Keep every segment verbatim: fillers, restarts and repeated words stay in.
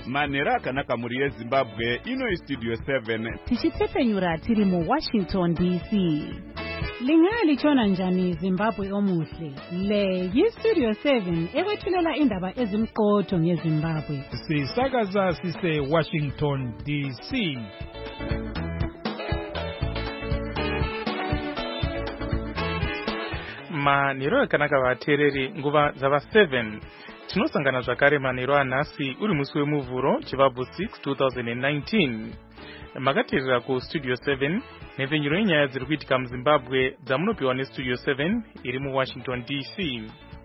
Manera akanaka muri yeZimbabwe ino istudio seven. Tichitepenyura tiri mu Washington D C. Lingali chona njani Zimbabwe omuhle. Le yistudio seven ewethulela indaba ezimqotho ngeZimbabwe. Sisakaza sise Washington D C. Maniro akanaka vatereri nguva dzava seven. Tinosangana zvakare manero anhasi uri musi wemuvhuro chivabvu six twenty nineteen. Makateerera ku studio seven nepfenyuro yenyaya dziri kuitika muZimbabwe dzamunopiwa nestudio seven iri muWashington D C.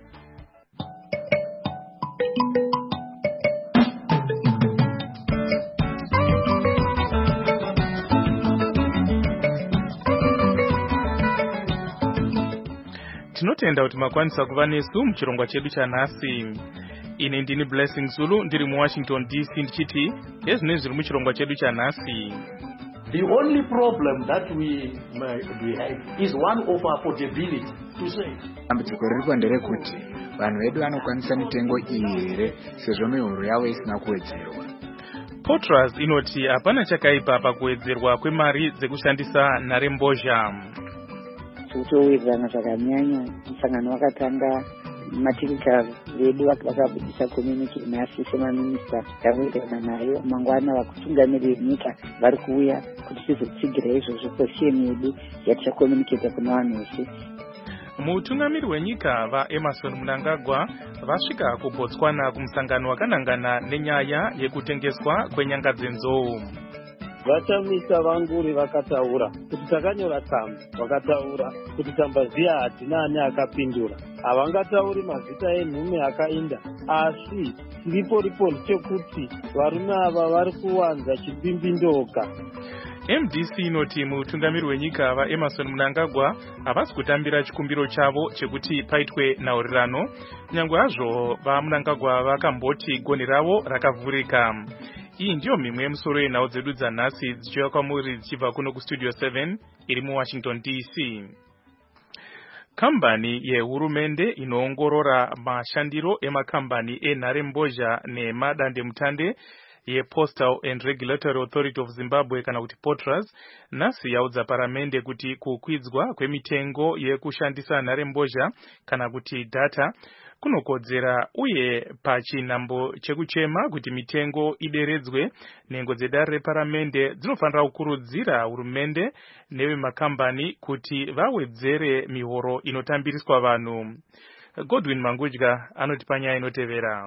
Tinotenda kuti makwanisa kuva nesu muchirongwa chedu chanhasi. Ine ndini Blessing Zulu ndiri muWashington D C ndichiti ezvinenge zviri muchirongwa chedu chanhasi. The only problem that we we have is one of affordability to say. Dambudziko riri kwanderekuti vanhu vedu vanokwanisa mitengo iyi here sezvo mihoro yavo isina kuwedzerwa. Potras inoti hapana chakaipa pakuwedzerwa kwemari dzekushandisa nharembozha. Kutowirirana zvakanyanya musangano wakatanga matikika vedu vakabudisa community nhasi semaminista takuitana nayo mangwana vakutungamirira nyika vari kuuya kuti tizotsigira izvozvo kwesiyeni yedu yatichakomuniketa kuna vanhu vese. Mutungamiri wenyika vaEmerson Mnangagwa vasvika kuBotswana kumusangano wakanangana nenyaya yekutengeswa kwenyanga dzenzou. Vachamisa vanguri vakataura kuti takanyora tsamba, vakataura kuti tambaziya hatina ani akapindura. Havangatauri mazita enhume akainda, asi ndipo ripoti chekuti varume ava vari kuwanza chipimbindoka. M D C inoti mutungamiri wenyika vaEmerson Mnangagwa havasi kutambira chikumbiro chavo chekuti paitwe nhaurirano, nyangwe hazvo vaMnangagwa vakamboti goni ravo rakavhurika. Iyi ndiyo mimwe yemusoro yenhau dzedu dzanhasi dzichiuya kwamuri dzichibva kuno kustudio seven iri muWashington D C. Kambani yehurumende inoongorora mashandiro emakambani enharembozha nemadandemutande yePostal and Regulatory Authority of Zimbabwe kana kuti Potras nhasi yaudza paramende kuti kukwidzwa kwemitengo yekushandisa nharembozha kana kuti data kunokodzera uye pachinambo chekuchema kuti mitengo ideredzwe. Nhengo dzedare reparamende dzinofanira kukurudzira hurumende nevemakambani kuti vawedzere mihoro inotambiriswa vanhu. Godwin Mangudya anoti panyaya inotevera.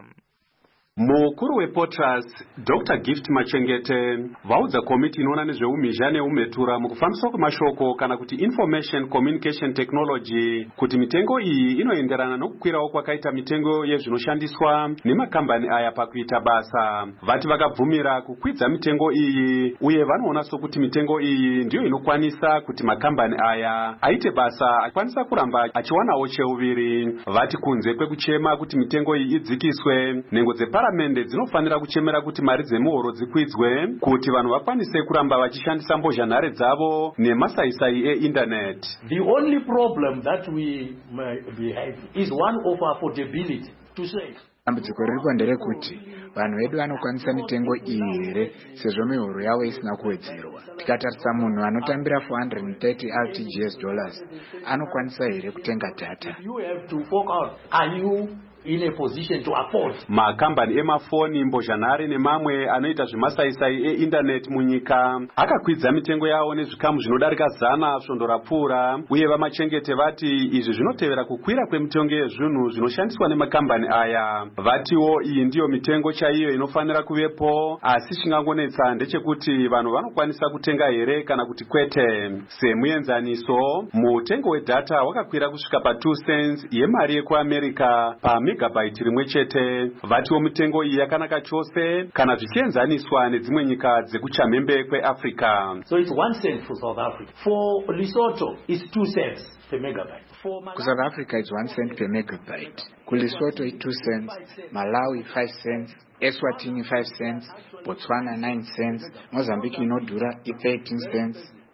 Mukuru wePotras Doctor Gift Machengete vaudza komiti inoona nezveumhizha neumetura mukufambiswa kwemashoko kana kuti Information Communication Technology kuti mitengo iyi inoenderana nokukwirawo kwakaita mitengo yezvinoshandiswa nemakambani aya pakuita basa. Vati vakabvumira kukwidza mitengo iyi uye vanoona sokuti mitengo iyi ndiyo inokwanisa kuti makambani aya aite basa akwanisa kuramba achiwanawo cheuviri. Vati kunze kwekuchema kuti mitengo iyi idzikiswe, nhengo dzepara Paramende dzinofanira kuchemera kuti mari dzemuhoro dzikwidzwe kuti vanhu vakwanise kuramba vachishandisa mbozhanhare dzavo nemasaisai einternet. The only problem that we we have is one of affordability to say. Dambudziko riri kwanderekuti vanhu vedu vanokwanisa mitengo iyi here sezvo mihoro yavo isina kuwedzerwa. Tikatarisa munhu anotambira four hundred thirty R T G S dollars anokwanisa here kutenga data. You have to fork out. Are you in a position to afford? Makambani emafoni, mbozhanhare nemamwe anoita zvemasaisai einternet munyika akakwidza mitengo yawo nezvikamu zvinodarika zana svondo rapfuura, uye vamachengete vati izvi zvinotevera kukwira kwemitengo yezvinhu zvinoshandiswa nemakambani aya. Vatiwo iyi ndiyo mitengo chaiyo inofanira kuvepo, asi chingangonetsa ndechekuti vanhu vanokwanisa kutenga here kana kuti kwete. Semuenzaniso, mutengo wedata wakakwira kusvika pa two cents yemari yekuAmerica pa megabyte rimwe chete. Vatiwo mitengo iyi yakanaka chose kana zvichienzaniswa nedzimwe nyika dzekuchamhembe kweAfrica. So it's one cent for South Africa. For Lesotho it's two cents per megabyte. For Malawi, South Africa it's one cent per megabyte. Ku Lesotho it's two cents, Malawi five cents, Eswatini five cents, Botswana nine cents, Mozambique inodhura thirteen cents,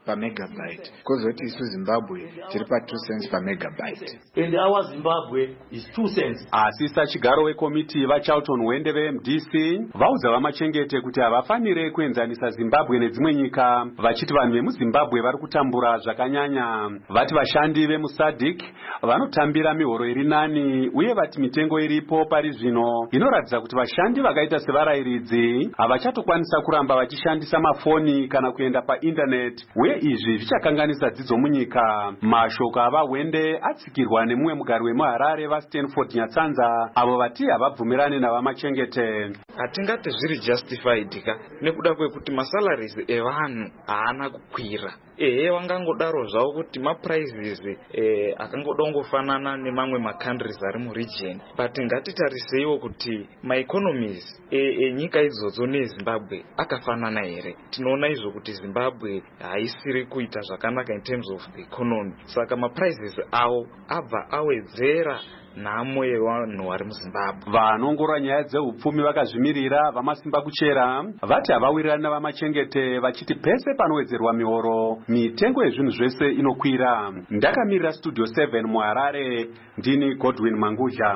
per megabyte. Kozoti isu Zimbabwe tiri pa two cents per megabyte. And our Zimbabwe is two cents. Asista chigaro wekomiti vaCharlton Wende ve-M D C vaudza vamachengete kuti havafanire kuenzanisa Zimbabwe nedzimwe nyika, vachiti vanhu vemuZimbabwe vari kutambura zvakanyanya. Vati vashandi vemuSADC vanotambira mihoro iri nani, uye vati mitengo iripo pari zvino inoratidza kuti vashandi vakaita sevarayiridzi havachatokwanisa kuramba vachishandisa mafoni kana kuenda paindaneti, uye izvi zvichakanganisa dzidzo munyika. Mashoko avaWende atsikirwa nemumwe mugari wemuHarare vaStanford Nyatsanza, avo vati havabvumirane navamachengete. Hatingati zviri justified ka nekuda kwekuti masalaries evanhu haana kukwira. Ehe wangangodaro zvavo kuti maprizes eh, akangoda kungofanana nemamwe macountries ari muregion, but ngatitariseiwo kuti maeconomies enyika e, idzodzo neZimbabwe akafanana here. Tinoona izvo kuti Zimbabwe haisiri kuita zvakanaka in terms of the economy, saka maprizes avo abva awedzera nhamo yevanhu vari muZimbabwe. Vanongora nyaya dzeupfumi vakazvimirira vamasimba kuchera vati havawirirani navamachengete, vachiti pese panowedzerwa mihoro mitengo yezvinhu zvese inokwira. Ndakamirira Studio seven muHarare, ndini Godwin Mangudla.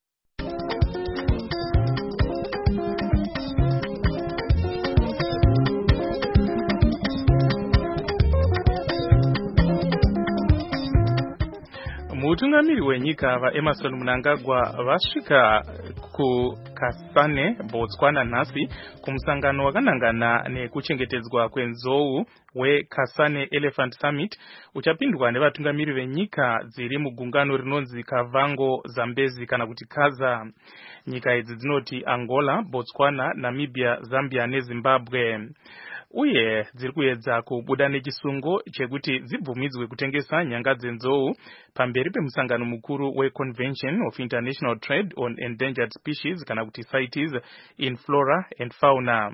Mutungamiri wenyika vaEmmerson Mnangagwa vasvika ku Kasane, Botswana nhasi kumusangano wakanangana nekuchengetedzwa kwenzou weKasane Elephant Summit uchapindwa nevatungamiri venyika dziri mugungano rinonzi Kavango Zambezi kana kuti Kaza. Nyika idzi dzinoti Angola, Botswana, Namibia, Zambia neZimbabwe. Uye dziri kuedza kubuda nechisungo chekuti dzibvumidzwe kutengesa nyanga dzenzou pamberi pemusangano mukuru weConvention of International Trade on Endangered Species kana kuti CITES in Flora and Fauna.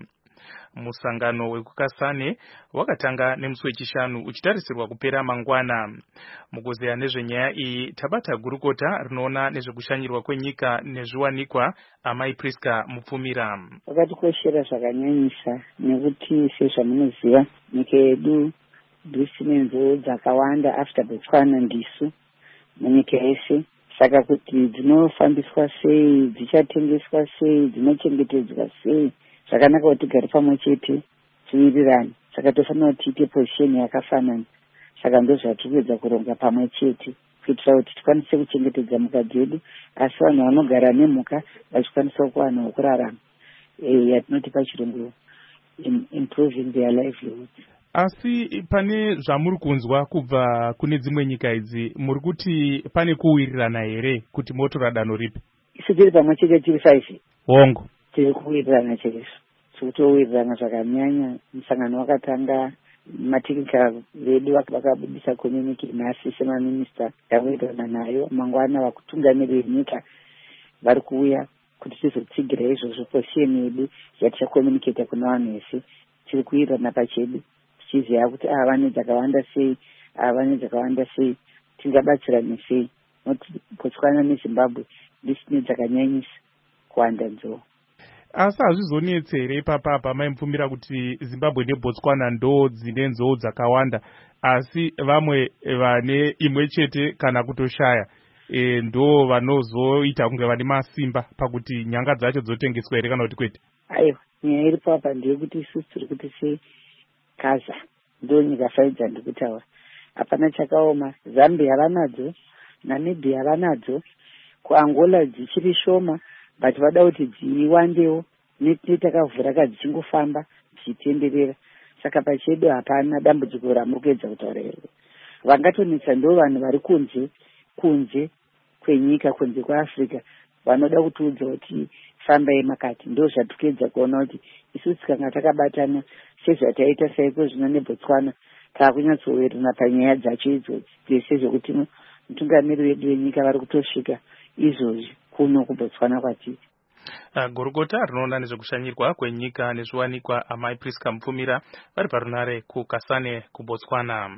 Musangano wekukasane wakatanga nemusi wechishanu uchitarisirwa kupera mangwana. Mukuzeya nezvenyaya iyi tabata gurukota rinoona nezvekushanyirwa kwenyika nezviwanikwa Amai Priska Mupfumira. Vakatikoshera zvakanyanyisa nekuti sezvamunoziva nyika yedu ndisine nzou dzakawanda after Botswana ndisu munyika yese, saka kuti dzinofambiswa sei, dzichatengeswa sei, dzinochengetedzwa sei, zvakanaka kuti tigare pamwe chete tiwirirane. Saka tofanira kuti tiite position yakafanana. Saka ndozvatiri kuedza kuronga pamwe chete kuitira kuti tikwanise kuchengetedza mhuka dzedu, asi vanhu vanogara nemhuka vachikwanisa kuwana wokurarama, e, yatinoti pachirungu improving their livelihoods. Asi pane zvamuri kunzwa kubva kune dzimwe nyika idzi, muri kuti pane kuwirirana here kuti motora danho ripi? Isu tiri pamwe chete tiri five. Hongo. Tiri kuwirirana cheriso. Tikutowirirana zvakanyanya. Musangano wakatanga mateknika vedu vakabudisa community nhasi semaminista yakuwirirana nayo. Mangwana vakutungamirira nyika vari kuuya kuti tizotsigira izvozvo position yedu yatichakomunicata kuna vanhu vese. Tiri kuwirirana pachedu tichiziva kuti ava nedzakawanda sei, ava nedzakawanda sei, tingabatsirane sei. Noti Botswana neZimbabwe ndisine dzakanyanyisa kuwanda nzou. Asi hazvizonetse here ipapapa maimupfumira kuti Zimbabwe neBotswana ndo dzine nzou dzakawanda, asi vamwe vane imwe chete kana kutoshaya e, ndo vanozoita kunge vane masimba pakuti nyanga dzacho dzotengeswa here kana kuti kwete? Aiwa, nyaya iri papa ndeyekuti isusu tiri kuti seKaza ndo nyika faidza ndikutaura. Hapana chakaoma. Zambia vanadzo, Namibia vanadzo, kuAngola dzichiri shoma, but vada kuti dziwandewo netakavhura kadzingofamba dzichitenderera. Saka pachedu hapana dambudziko ramuri kuedza kutaura iro. Vangatonetsa ndo vanhu vari kunze kunze kwenyika, kunze kweAfrica, vanoda kutiudza kuti fambai makati. Ndo zvatikuedza kuona kuti isusu kana takabatana sezvataita saiko zvino neBotswana takunyatsowirirana panyaya dzacho idzodzi dzese zvokuti mutungamiri wedu wenyika vari kutosvika izvozvi kuno kuBotswana kwatiri. Uh, Gorogota rinoona nezvekushanyirwa kwenyika nezviwanikwa Amai Priska Mupfumira vari parunare kuKasane kuBotswana.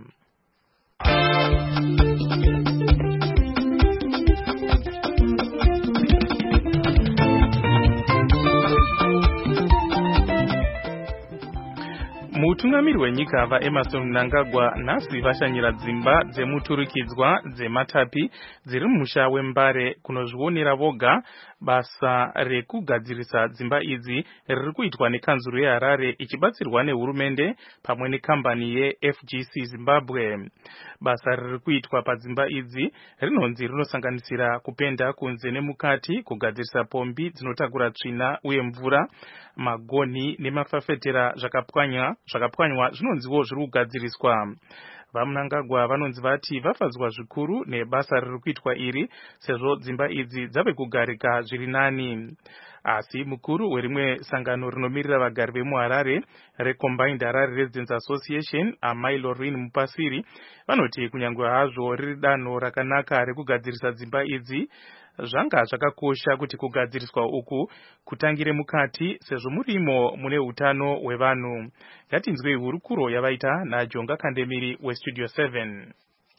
Mutunga vatungamiri wenyika vaEmerson Mnangagwa nhasi vashanyira dzimba dzemuturikidzwa dzematapi dziri mumusha wembare kunozvionera voga basa rekugadzirisa dzimba idzi riri kuitwa nekanzuru yeHarare ichibatsirwa nehurumende pamwe nekambani yeF G C Zimbabwe. Basa riri kuitwa padzimba idzi rinonzi rinosanganisira kupenda kunze nemukati, kugadzirisa pombi dzinotakura tsvina uye mvura, magoni nemafafetera zvakapwanywa zvakapwanywa zvinonziwo zviri kugadziriswa. VaMnangagwa vanonzi vati vafadzwa zvikuru nebasa riri kuitwa iri sezvo dzimba idzi dzave kugarika zviri nani. Asi mukuru werimwe sangano rinomirira vagari vemuHarare reCombined Harare Residents Association, Amai Lorraine Mupasiri, vanoti kunyangwe hazvo riri danho rakanaka rekugadzirisa dzimba idzi, zvanga zvakakosha kuti kugadziriswa uku kutangire mukati sezvo murimo mune utano hwevanhu. Ngatinzwei hurukuro yavaita naJonga Kandemiri weStudio seven.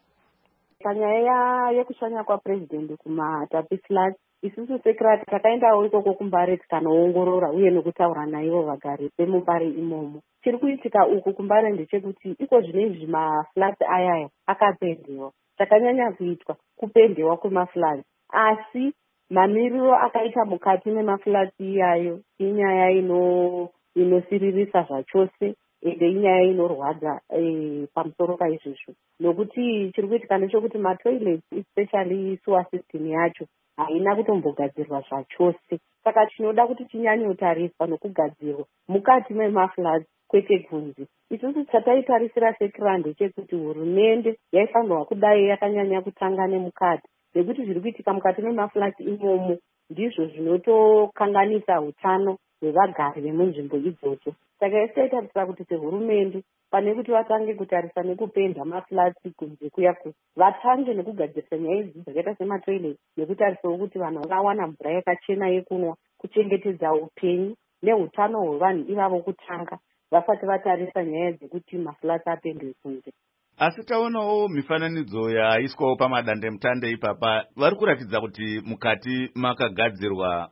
Panyaya yekushanya kwaPresident kumatapi flats, isusu sekrati takaendawo ikoko kuMbare tikanoongorora uye nekutaura naivo vagari vemuMbare imomo. Chiri kuitika uku kuMbare ndechekuti iko zvinezvi maflats ayaya akapendewa. Chakanyanya kuitwa kupendewa kwemaflats, asi mamiriro akaita mukati memaflats iyayo inyaya ino inosiririsa zvachose ende inyaya inorwadza e, pamusoro paizvizvo, nokuti chiri kuitika ndechekuti matoilets especially sewer system yacho haina kutombogadzirwa zvachose. Saka tinoda kuti tinyanyotariswa nokugadzirwa mukati memaflats kwete kunze. Isusu chataitarisira sekirande chekuti hurumende yaifanirwa kudai yakanyanya kutanga nemukati, nekuti zviri kuitika mukati memaflats imomo ndizvo zvinotokanganisa utano hwevagari vemunzvimbo idzodzo. Saka isitaitarisira kuti sehurumende pane kuti vatange kutarisa nekupenda maflats kunze kuya kuya, vatange nekugadzirisa nyaya idzi dzakaita sematoilet nekutarisawo kuti vanhu vakawana mvura yakachena yekunwa, kuchengetedza upenyu neutano hwevanhu ivavo kutanga vasati vatarisa nyaya dzekuti maflats apendwe kunze. Asi taonawo mifananidzo yaiswawo pamadandemutande ipapa, vari kuratidza kuti mukati makagadzirwa.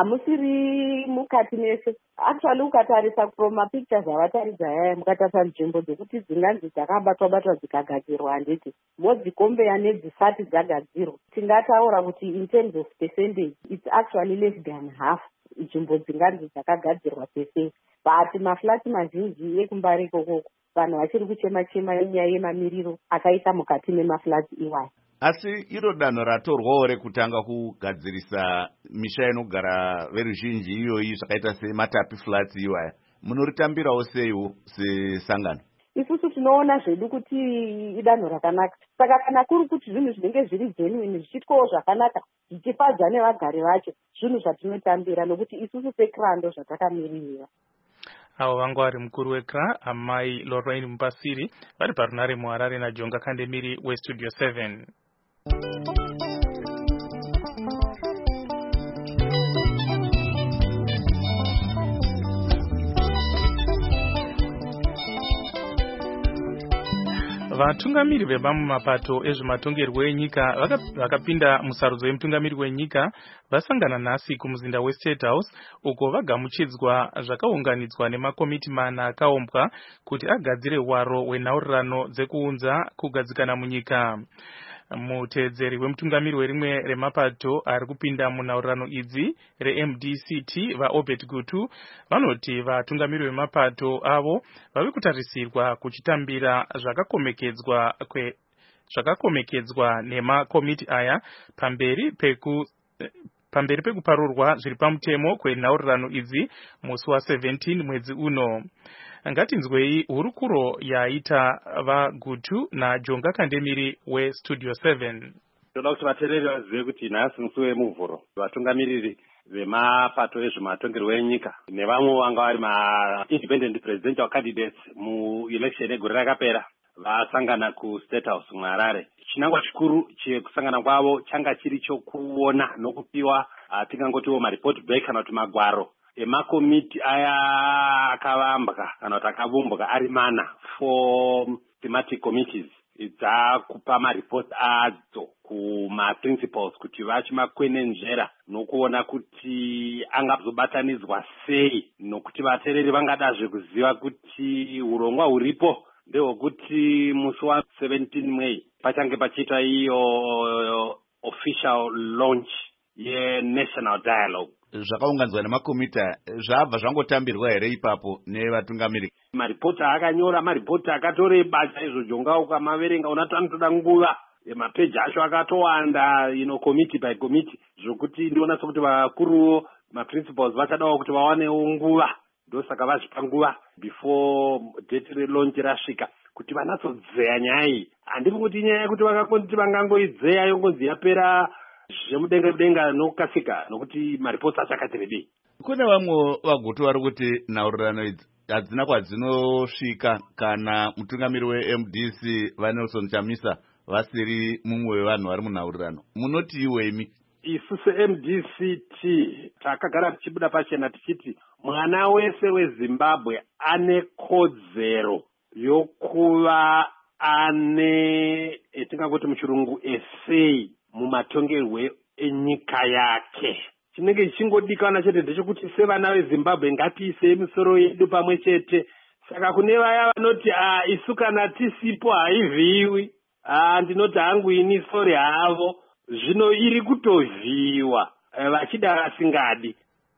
Hamusiri mukati mese. Actually ukatarisa from mapictures avataridza yaya, mukatarisa nzvimbo dzekuti dzinganzi dzakabatwa batwa dzikagadzirwa, handiti modzikombeya nedzisati dzagadzirwa, tingataura kuti in terms of percentage it's actually less than half nzvimbo dzinganzi dzakagadzirwa pese. But maflats mazhinji ekuMbare ikokoko vanhu vachiri kuchema-chema yenyaya yemamiriro akaita mukati memaflats iwayo. Asi iro danho ratorwawo rekutanga kugadzirisa misha inogara veruzhinji iyoyi zvakaita sematapi flats iwaya, munoritambirawo seiwo sesangano? Isusu tinoona zvedu kuti idanho rakanaka. Saka kana kuri kuti zvinhu zvinenge zviri genuine zvichitwawo zvakanaka zvichifadza nevagari vacho, zvinhu zvatinotambira nokuti isusu sekrando zvatakamirira. Avo vangu vari mukuru wekra Amai Lorraine Mupasiri vari parunare muHarare naJonga Kandemiri weStudio seven. Vatungamiri vemamwe mapato ezvematongerwo enyika vakapinda musarudzo yemutungamiri wenyika vasangana nhasi kumuzinda weState House uko vagamuchidzwa zvakaunganidzwa nemakomiti mana akaombwa kuti agadzire hwaro hwenhaurirano dzekuunza kugadzikana munyika. Muteedzeri wemutungamiri werimwe remapato ari kupinda munhaurirano idzi reM D C T vaObert Gutu vanoti vatungamiri vemapato avo vave kutarisirwa kuchitambira zvakakomekedzwa kwe zvakakomekedzwa nemakomiti aya pamberi peku pamberi pekuparurwa zviri pamutemo kwenhaurirano idzi musi wa17 mwedzi uno. Ngatinzwei hurukuro yaita vaGutu naJonga Kandemiri weStudio seven. Toda kuti vateereri vazive kuti nhasi musi wemuvhuro vatungamiriri vemapato ezvematongerwo enyika nevamwe vanga vari ma-independent presidential candidates muelection egore rakapera vasangana kuState House muHarare. Chinangwa chikuru chekusangana kwavo changa chiri chokuona nokupiwa tingangotiwo mareport back kana kuti magwaro emakomiti aya akavambwa kana kuti akavumbwa ari mana for thematic committees dzakupa mareports adzo kumaprincipals kuti vachimakwenenzvera nokuona kuti angazobatanidzwa sei, nokuti vateereri vangadazve kuziva kuti urongwa huripo ndehwekuti musi wa17 May pachange pachiita iyo official launch yenational dialogue. Zvakaunganidzwa nemakomita zvabva zvangotambirwa here ipapo nevatungamiri? Maripoti akanyora maripoti akatoreba chaizvo, Jonga ukamaverenga unati anotoda nguva, mapeji acho akatowanda, you know, committee by committee, zvokuti ndionasa kuti vakuruwo maprincipals vachadawo kuti vawanewo nguva, ndosaka vazvipa nguva before date relaunch rasvika kuti vanatodzeya nyaya iyi. Handiri kuti nyaya yekuti vakakoti vangangoidzeya yongonzi yapera zvemudenga mudenga nokukasika, nokuti maripoti achakati rebei. Kune vamwe vagutu vari kuti nhaurirano idzi hadzina kwadzinosvika kana mutungamiri we-M D C vaNelson Chamisa vasiri mumwe wevanhu vari munhaurirano. Munoti iwemi? Isu se-M D C T takagara tichibuda pachena tichiti mwana wese weZimbabwe ane kodzero yokuva ane etingangoti muchirungu essay mumatongerwe enyika yake. Chinenge chingodikana chete ndechekuti sevana veZimbabwe ngatiise misoro yedu pamwe chete. Saka kune vaya vanoti ah isu kana tisipo haivhiwi, ah ndinoti hangu ini sori havo, zvino iri kutovhiwa vachida vasingadi.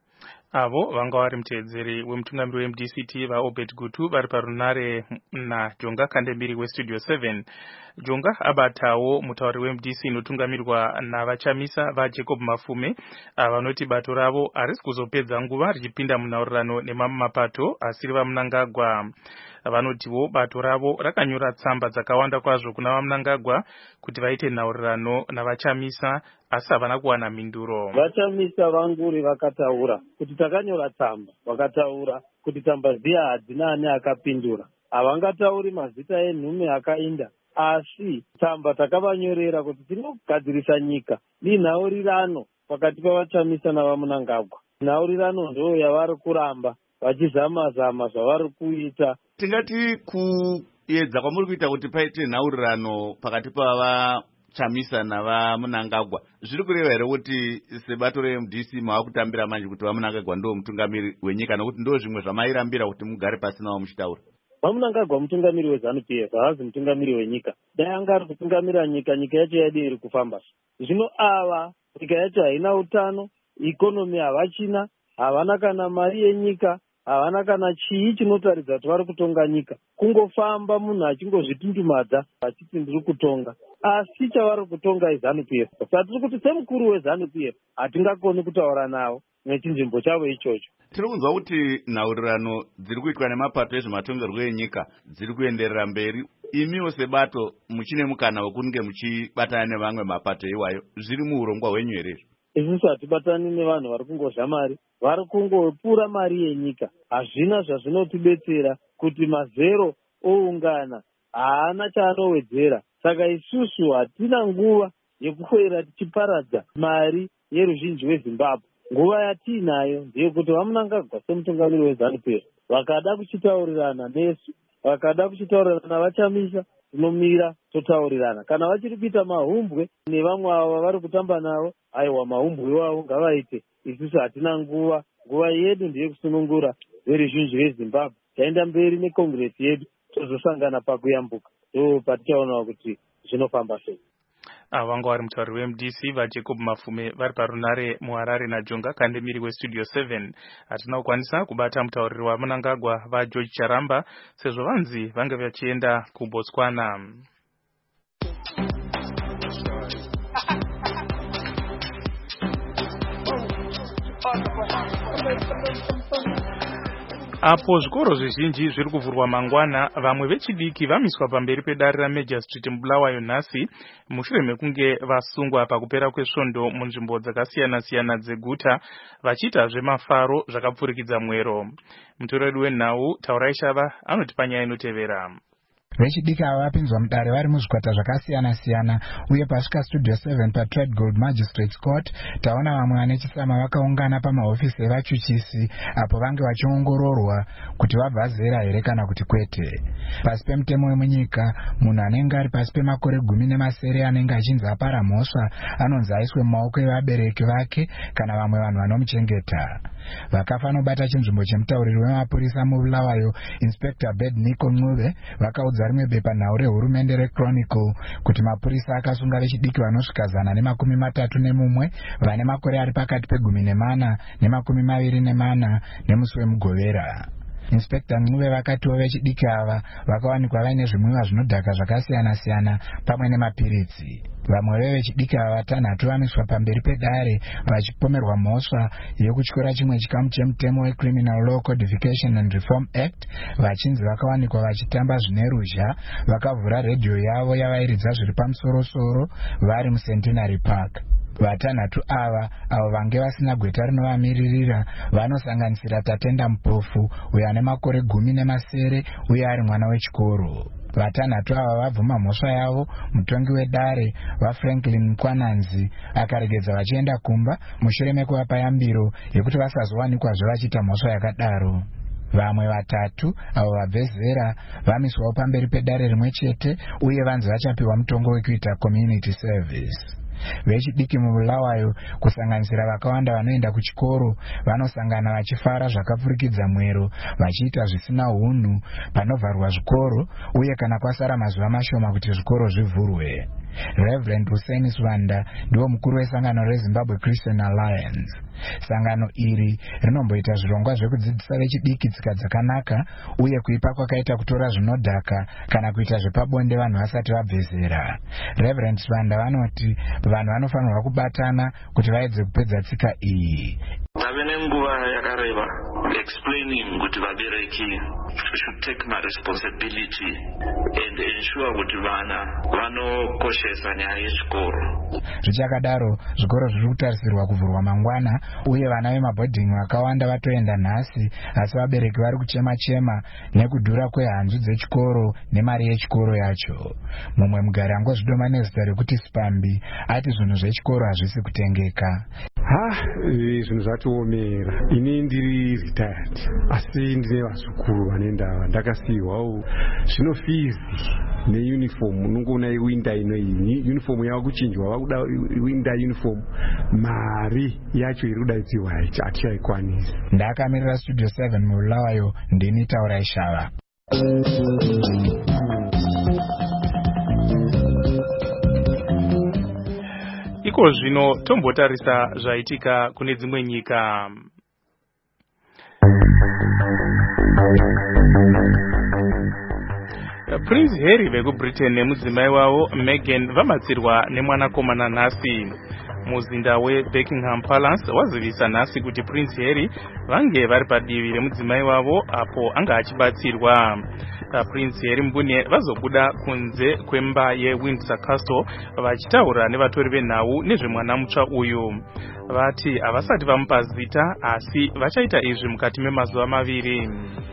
Avo vanga vari muteedzeri wemutungamiri we-M D C T vaObed Gutu vari parunare naJonga Kandemiri weStudio seven. Jonga abatawo mutauri we-M D C inotungamirwa navachamisa vaJacob Mafume vanoti bato ravo harisi kuzopedza nguva richipinda munhaurirano nemamapato asiri vaMnangagwa. Vanotiwo bato ravo rakanyora tsamba dzakawanda kwazvo kuna vaMnangagwa kuti vaite nhaurirano navachamisa asi havana kuwana mhinduro. Vachamisa vanguri vakataura kuti takanyora tsamba, vakataura kuti tsamba dziya hadzina ani akapindura, havangatauri mazita enhume akainda, asi tsamba takavanyorera kuti tinogadzirisa nyika ninhaurirano pakati pavachamisa navaMnangagwa. Nhaurirano ndo yavari kuramba vachizama-zama zvavari kuita. Tingati kuedza kwamuri kuita kuti paite nhaurirano pakati pava Chamisa navaMnangagwa zviri kureva here kuti sebato re-M D C mava kutambira manje kuti vaMnangagwa ndo mutungamiri wenyika, nokuti ndo zvimwe zvamairambira kuti mugare pasi navo muchitaura? vaMnangagwa mutungamiri weZANU P F, haazi mutungamiri wenyika. Dai anga ari kutungamira nyika, nyika yacho yadi iri kufamba. Zvino ava nyika yacho haina utano, ikonomi havachina, havana kana mari yenyika, havana kana chii chinotaridza kuti vari kutonga nyika. Kungofamba munhu achingozvitundumadza achiti ndiri kutonga, asi chavari kutonga iZANU P F. Saka tiri kuti semukuru weZANU P F hatingakoni kutaura navo nechinzvimbo chavo ichocho. Tiri kunzwa kuti nhaurirano dziri kuitwa nemapato ezvematongerwo enyika dziri kuenderera mberi. Imiwo sebato muchine mukana wekunge muchibatana nevamwe mapato iwayo, zviri muurongwa hwenyu here? Isusu hatibatani nevanhu vari kungozha mari, vari kungopura mari yenyika. Hazvina zvazvinotibetsera kuti mazero oungana haana chaanowedzera. Saka isusu hatina nguva yekukwera tichiparadza mari yeruzhinji weZimbabwe. Nguva yatiinayo ndeyekuti vaMnangagwa semutungamiri weZANU P F vakada kuchitaurirana nesu, vakada kuchitaurirana navachamisa, tinomira totaurirana. Kana vachiri kuita mahumbwe nevamwe ava vari kutamba navo, aiwa mahumbwe wavo ngavaite. Isusu hatina nguva, nguva yedu ndeyekusunungura veruzhinji veZimbabwe. Taenda mberi nekongresi yedu, tozosangana pakuyambuka, ndo patichaonawo kuti zvinofamba sei. Vanga vari mutauri we-M D C vaJacob Mafume vari parunare muHarare naJonga Kandemiri weStudio seven. Hatina kukwanisa kubata mutauriri waMnangagwa vaGeorge Charamba sezvo vanzi vanga vachienda kuBotswana. Apo zvikoro zvizhinji zviri kuvhurwa mangwana, vamwe vechidiki vamiswa pamberi pedare raMajor Street muBulawayo nhasi mushure mekunge vasungwa pakupera kwesvondo munzvimbo dzakasiyana-siyana dzeguta vachiita zvemafaro zvakapfurikidza mwero. Mutoreri wenhau Taurai Shava anoti panyaya inotevera. Vechidiki ava vapinzwa mudare vari muzvikwata zvakasiyana siyana uye pasvika studio seven paTrade Gold Magistrates Court taona vamwe vane chisama vakaungana pamahofisi evachuchisi apo vange vachiongororwa kuti vabva zera here kana kuti kwete. Pasi pemutemo wemunyika munhu anenge ari pasi pemakore gumi nemasere anenge achinzi apara mhosva anonzi aiswe mumaoko evabereki vake kana vamwe vanhu vanomuchengeta. Vakafa nobata chinzvimbo chemutauriri wemapurisa mubulawayo Inspector Bed Nico Ncube vakaudza rimwe bepanhau rehurumende reChronicle kuti mapurisa akasunga vechidiki vanosvika zana nemakumi matatu nemumwe vane makore ari pakati pegumi nemana nemakumi maviri nemana nemusi wemugovera. Inspector Ncube vakatiwo vechidiki ava vakawanikwa vaine zvimwiwa zvinodhaka zvakasiyana siyana pamwe nemapiritsi. Vamwe vevechidiki ava vatanhatu vamiswa pamberi pedare vachipomerwa mhosva yekutyora chimwe chikamu chemutemo weCriminal Law Codification and Reform Act vachinzi vakawanikwa vachitamba zvine ruzha vakavhura redhiyo yavo yavairidza zviri pamusorosoro vari muCentenary Park. Vatanhatu ava avo vange vasina gweta rinovamiririra vanosanganisira Tatenda Mupofu uyo ane makore gumi nemasere uye ari mwana wechikoro. Vatanhatu ava vabvuma mhosva yavo mutongi wedare vaFranklin Mkwananzi akaregedza vachienda kumba mushure mekuvapa yambiro yekuti vasazowanikwa vachiita mhosva yakadaro. Vamwe vatatu avo vabve zera vamiswawo pamberi pedare rimwe chete uye vanzi vachapiwa mutongo wekuita community service. Vechidiki mubulawayo kusanganisira vakawanda vanoenda kuchikoro vanosangana vachifara zvakapfurikidza mwero vachiita zvisina hunhu panovharwa zvikoro uye kana kwasara mazuva mashoma kuti zvikoro zvivhurwe. Reverend Hussein Swanda ndiwo mukuru wesangano reZimbabwe Christian Alliance. Sangano iri rinomboita zvirongwa zvekudzidzisa vechidiki tsika dzakanaka uye kuipa kwakaita kutora zvinodhaka kana kuita zvepabonde vanhu vasati vabve zera. Reverend Swanda vanoti vanhu vanofanirwa kubatana kuti vaedze kupedza tsika iyi. Tave nenguva yakareba explaining kuti vabereki should take my responsibility and ensure kuti vana vanokoshesa nyaya yechikoro. Zvichakadaro zvikoro zviri kutarisirwa kuvhurwa mangwana uye vana vemabhodhingi vakawanda vatoenda nhasi asi vabereki vari kuchema chema nekudhura kwehanzu dzechikoro nemari yechikoro yacho. Mumwe mugari angozvidoma nezita rekuti Spambi ati zvinhu zvechikoro hazvisi kutengeka. Ha, zvinhu zvatiomera. Ini ndiri retired asi ndine vazukuru vanenda ndakasiyiwawo zvino fees neuniform unongoona iwinda inoyi uniform yava kuchinjwa vakuda winda uniform mari yacho iri kudaidzirwa hatichaikwanisi. Ndakamirira studio seven mubulawayo ndini Taurai Shava. Iko zvino tombotarisa zvaitika kune dzimwe nyika. Prince Harry vekuBritain nemudzimai wavo Meghan vamatsirwa nemwanakomana nhasi. Muzinda weBuckingham Palace wazivisa nhasi kuti Prince Harry vange vari padivi remudzimai wavo apo anga achibatsirwa. Prince Harry mbune vazobuda kunze kwemba yeWindsor Castle vachitaura nevatori venhau nezvemwana mutsva uyu. Vati havasati vamupa zita asi vachaita izvi mukati memazuva maviri.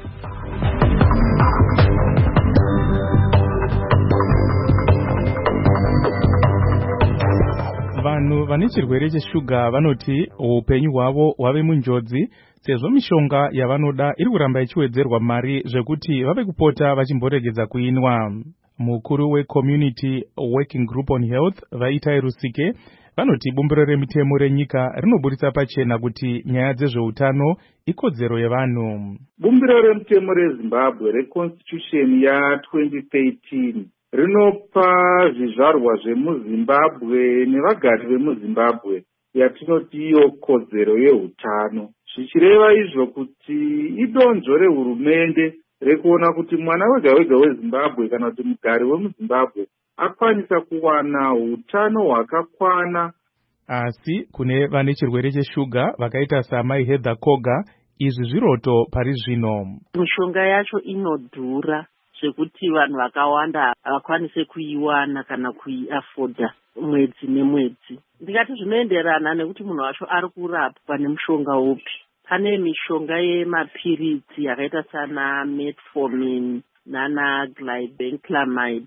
Vanhu vane chirwere cheshuga vanoti upenyu hwavo hwave munjodzi sezvo mishonga yavanoda iri kuramba ichiwedzerwa mari zvekuti vave kupota vachimboregedza kuinwa. Mukuru weCommunity Working Group on Health Vaitai Rusike vanoti bumbiro remitemo renyika rinoburitsa pachena kuti nyaya dzezveutano ikodzero yevanhu. Bumbiro remitemo reZimbabwe reConstitution ya twenty thirteen rinopa zvizvarwa zvemuZimbabwe nevagari vemuZimbabwe yatinoti iyo kodzero yeutano, zvichireva izvo kuti idonzvo rehurumende rekuona kuti mwana wega wega weZimbabwe kana kuti mugari wemuZimbabwe akwanisa kuwana utano hwakakwana. Asi kune vane chirwere cheshuga vakaita saMai Heather Koga izvi zviroto pari zvino. Mishonga yacho inodhura zvekuti vanhu vakawanda havakwanise kuiwana kana kuiafoda mwedzi nemwedzi. Ndingati zvinoenderana nekuti munhu wacho ari kurapwa nemushonga upi. Pane mishonga yemapiritsi yakaita sana metformin nana glibenclamide.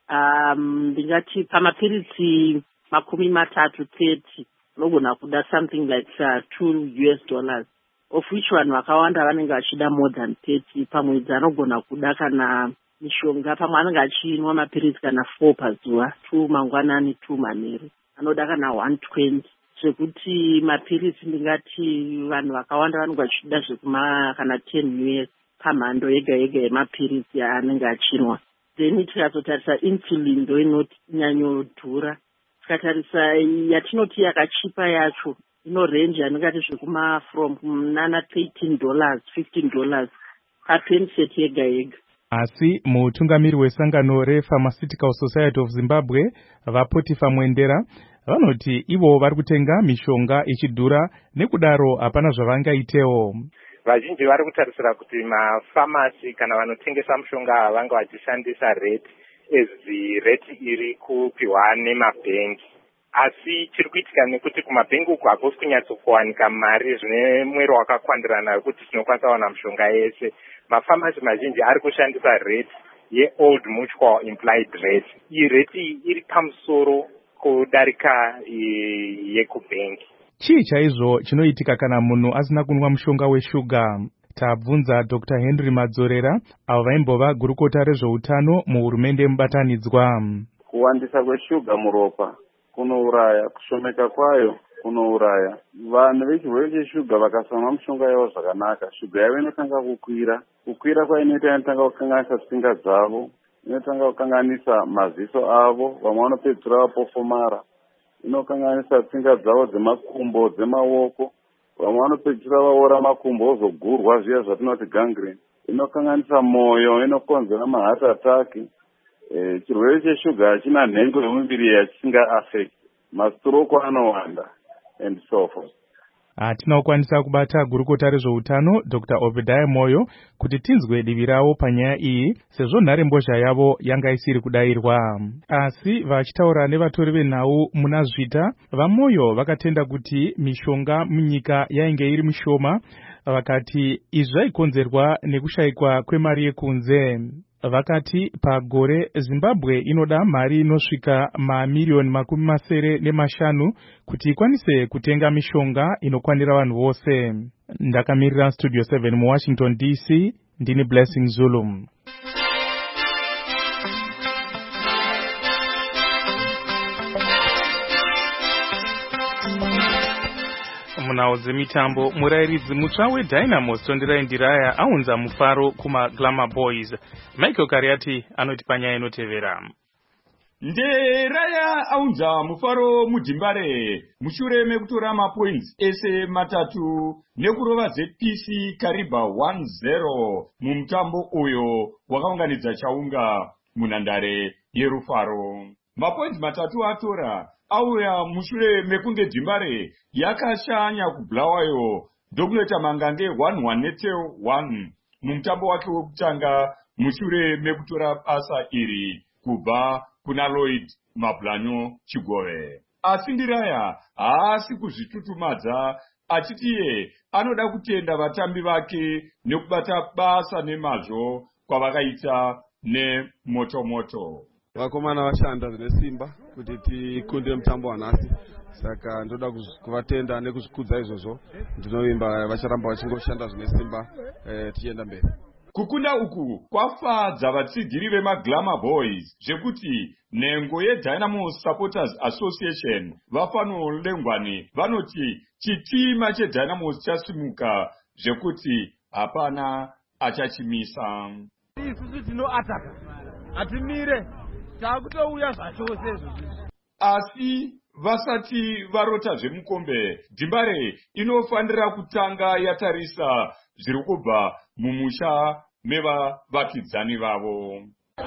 Um, ndingati pamapiritsi makumi matatu thirty unogona kuda something like uh, two U S dollars, of which vanhu vakawanda vanenge vachida more than thirty pamwedzi. Anogona kuda kana mishonga pamwe anenge achinwa mapiritsi kana four pazuva, two mangwanani two manheru, anoda kana one twenty. Zvekuti mapiritsi ndingati vanhu vakawanda vanenge vachida zvekuma kana ten U S pamhando yega yega yemapiritsi anenge achinwa. Then tikazotarisa insulin ndo inoti nyanyodhura. Tikatarisa yatinoti yakachipa yacho ino range anongati zvekuma from nana eighteen dollars fifteen dollars papen set yega yega. Asi mutungamiri wesangano rePharmaceutical Society of Zimbabwe vaPotifa Mwendera vanoti ivo vari kutenga mishonga ichidhura, nekudaro hapana zvavangaitewo. Vazhinji vari kutarisira kuti mafamasi kana vanotengesa mushonga vanga vachishandisa rate ezi rate iri kupiwa nemabhengi. Asi chiri kuitika nekuti kumabhengi uku hakusi kunyatsokuwanika mari zvine mwero wakakwandirana wekuti tinokwanisa kuwana mushonga yese. Mafamasi mazhinji ari kushandisa rate ye-old mutual implied rate. Iyi rate iri pamusoro kudarika yekubhengi. Chii chaizvo chinoitika kana munhu asina kunwa mushonga weshuga? Tabvunza Doctor Henry Madzorera, avo vaimbova gurukota rezveutano muhurumende mubatanidzwa. Kuwandisa kweshuga muropa kunouraya, kushomeka kwayo kunouraya. Vanhu vechirwere cheshuga vakasamwa mushonga yavo zvakanaka, shuga yavo inotanga kukwira. Kukwira kwayo inoita inotanga kukanganisa tsinga dzavo, inotanga kukanganisa maziso avo, vamwe vanopedzisira vapofomara. Inokanganisa tsinga dzavo dzemakumbo, dzemaoko, vamwe vanopedzisira vaora makumbo ozogurwa zviya zvatinoti gangrene. Inokanganisa moyo, inokonzera maheart attack. E, chirwere cheshuga hachina nhengo yemuviri yachisinga affect. Mastroke anowanda and so forth. Hatina kukwanisa kubata gurukota rezveutano Doctor Obadiah Moyo kuti tinzwe divi ravo panyaya iyi, sezvo nharembozha yavo yanga isiri kudairwa. Asi vachitaura nevatori venhau muna Zvita, vaMoyo vakatenda kuti mishonga munyika yainge iri mishoma, vakati izvi zvaikonzerwa nekushayikwa kwemari yekunze. Vakati pagore Zimbabwe inoda mari inosvika mamiliyoni makumi masere nemashanu kuti ikwanise kutenga mishonga inokwanira vanhu vose. Ndakamirira Studio seven mu Washington D C, ndini Blessing Zulu. Munao dzemitambo, murairidzi mutsva weDynamos Tondirai Ndiraya aunza mufaro kuma Glamour Boys. Michael Kariati anoti panyaya inotevera. Ndiraya aunza mufaro muDhimbare mushure mekutora mapoints ese matatu nekurova Z P C Kariba one zero mumutambo uyo wakaunganidza chaunga munhandare yerufaro. Mapoints matatu atora auya mushure mekunge Dhimbare yakashanya kublawayo ndokunoita mangange one one netail one mumutambo wake wekutanga mushure mekutora basa iri kubva kuna Lloyd Mablanyo Chigove. Asi Ndiraya haasi kuzvitutumadza, achitiye anoda kutenda vatambi vake nekubata basa nemazvo kwavakaita nemotomoto. Vakomana vashanda zvine simba kuti tikunde mutambo wanhasi, saka ndoda kuvatenda nekuzvikudza izvozvo. Ndinovimba vacharamba vachingoshanda zvine simba eh, tichienda mberi. Kukunda uku kwafadza vatsigiri vemaGlamour Boys zvekuti nhengo yeDynamos Supporters Association Vafano Lengwani vanoti chitima cheDynamos chasimuka zvekuti hapana achachimisa. Isusu tinoataka atimire takutouya zvachose izvozvo. Asi vasati varota zvemukombe, Dhimbare inofanira kutanga yatarisa zviri kubva mumusha mevavakidzani vavo.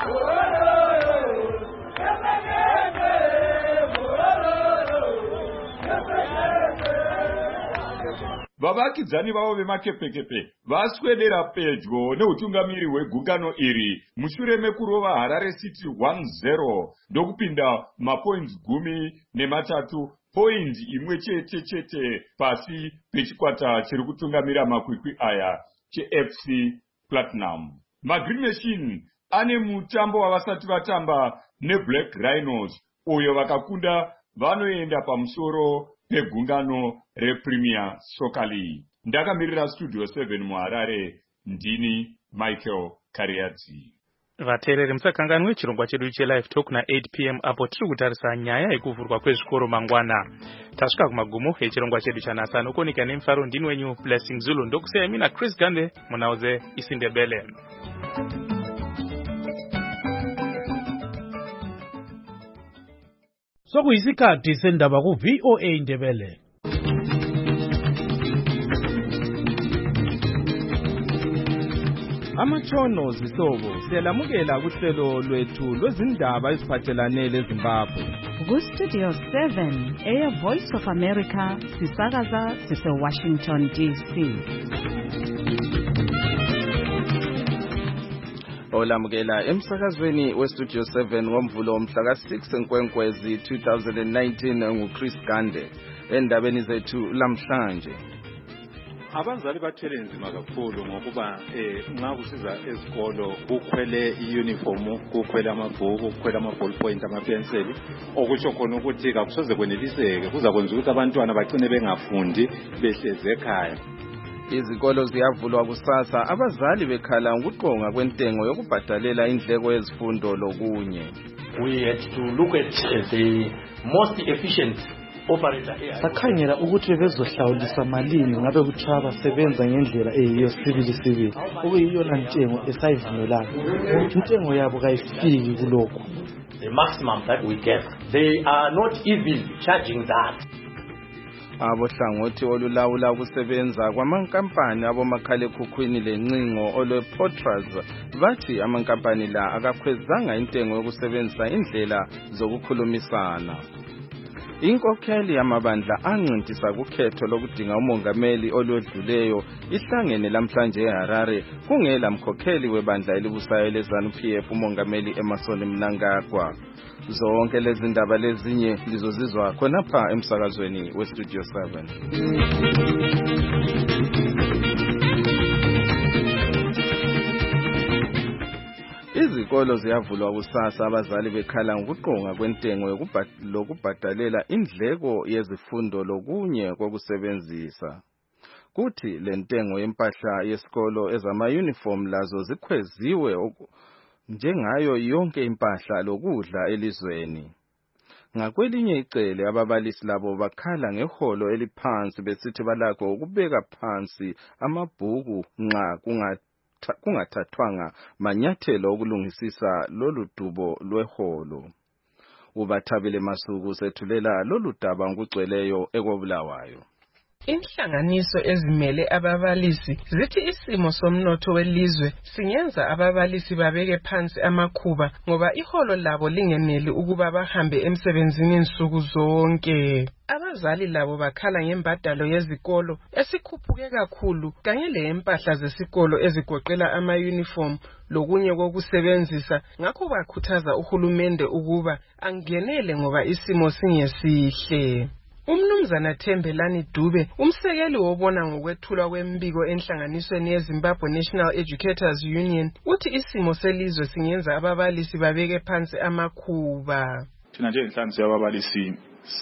Vavakidzani vavo vemakepekepe vaswedera pedyo neutungamiri hwegungano iri mushure mekurova Harare City one zero ndokupinda mapoints gumi nematatu, point imwe chete chete pasi pechikwata chiri kutungamira makwikwi aya cheF C Platinum. magreen machine ane mutambo wavasati vatamba neBlack Rhinos uyo vakakunda vanoenda pamusoro pegungano rePremier Soccer League. Ndakamirira Studio seven muHarare, ndini Michael Kariadzi. Vateereri musakanganwe chirongwa chedu cheLive Talk na eight p m apo tiri kutarisa nyaya yekuvhurwa kwezvikoro mangwana. Tasvika kumagumo echirongwa chedu chanhasi. Anokonika nemufaro ndini wenyu Blessing Zulu. Ndokusiyai mina Chris Gande munauze isindebele. Sokuyisikhathi sendaba ku V O A Indebele. Amatshono zihlobo siyalamukela kuhlelo lwethu lwezindaba eziphathelane leZimbabwe. Ku Studio seven eya Voice of America sisakaza sise Washington D C. Olamukela emsakazweni we Studio seven womvulo umhla ka six enkwenkwezi two thousand nineteen nguChris Gande. Endabeni zethu lamhlanje, abazali bathele nzima kakhulu ngokuba eh nxa kusiza ezikolo kukhwele iuniform, kukhwele amabhuku, kukhwele amaballpoint, amapenseli, okusho khona ukuthi akusoze kweneliseke, kuzakwenza ukuthi abantwana bagcine bengafundi behleze ekhaya. Izikolo ziyavulwa kusasa, abazali bekhala ngokuqonga kwentengo yokubhadalela indleko ezifundo lokunye. We had to look at the most efficient operator. Sakhangela ukuthi bezohlawulisa malini ngabe kuthiwa basebenza ngendlela eyiyo civil civil, okuyiyona ntengo esayivumelana. Intengo yabo kayifiki kulokho. The maximum that we get, they are not even charging that. Abohlangothi olulawula ukusebenza kwamankampani abomakhalekhukhwini lencingo olwePotras bathi amankampani la akakhwezanga intengo yokusebenzisa indlela zokukhulumisana. Inkokheli yamabandla ancintisa kukhetho lokudinga umongameli olwedluleyo ihlangene lamhlanje eHarare kungela mkhokheli webandla elibusayo leZANU-P F umongameli Emmerson Mnangagwa. Zonke lezi ndaba lezinye lizozizwa khonapha emsakazweni we Studio seven. Izikolo ziyavulwa kusasa, abazali bekhala ngokuqonga kwentengo yokubhadalela indleko yezifundo lokunye kokusebenzisa. Kuthi lentengo yempahla yesikolo ezama uniform lazo zikhweziwe njengayo yonke impahla lokudla elizweni. Ngakwelinye icele ababalisi labo bakhala ngeholo eliphansi besithi balakho ukubeka phansi amabhuku nxa kungathi kungathathwanga manyathelo okulungisisa lolu dubo lweholo. Ubathabile Masuku sethulela lolu daba ngugcweleyo ekobulawayo. Inhlanganiso ezimele ababalisi zithi isimo somnotho welizwe singenza ababalisi babeke phansi amakhuba ngoba iholo labo lingeneli ukuba bahambe emsebenzini insuku zonke. Abazali labo bakhala ngembadalo yezikolo esikhuphuke kakhulu kanye lempahla zesikolo ezigoqela ama-uniform lokunye kokusebenzisa, ngakho bakhuthaza uhulumende ukuba angenele ngoba isimo singesihle. Umnumzana Thembelani Dube, umsekeli wobona ngokwethulwa kwembiko enhlanganisweni yeZimbabwe National Educators Union, uthi isimo selizwe singenza ababalisi babeke phansi amakhuba. Thina njengenhlanganiso yababalisi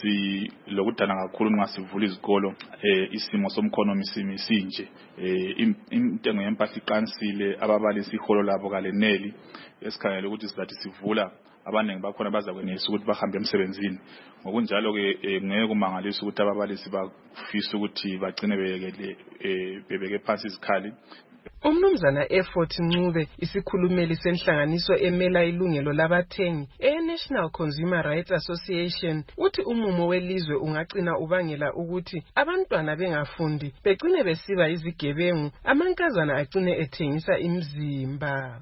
si lokudana kakhulu nxa sivula izikolo eh isimo somkhonomi simi sinje eh intengo yempahla iqansile, ababalisi iholo labo kaleneli, esikhangele ukuthi sizathi sivula abaningi bakhona bazakwenelisa ukuthi bahambe emsebenzini. Ngokunjalo ke ngeke kumangalisa ukuthi ababalisi bafisa ukuthi bagcine beyekele bebeke phansi izikhali. Umnumzana Effort Ncube, isikhulumeli senhlanganiso emela ilungelo labathengi e-National Consumer Rights Association, uthi umumo welizwe ungagcina ubangela ukuthi abantwana bengafundi begcine besiba izigebengu, amankazana agcine ethengisa imzimba.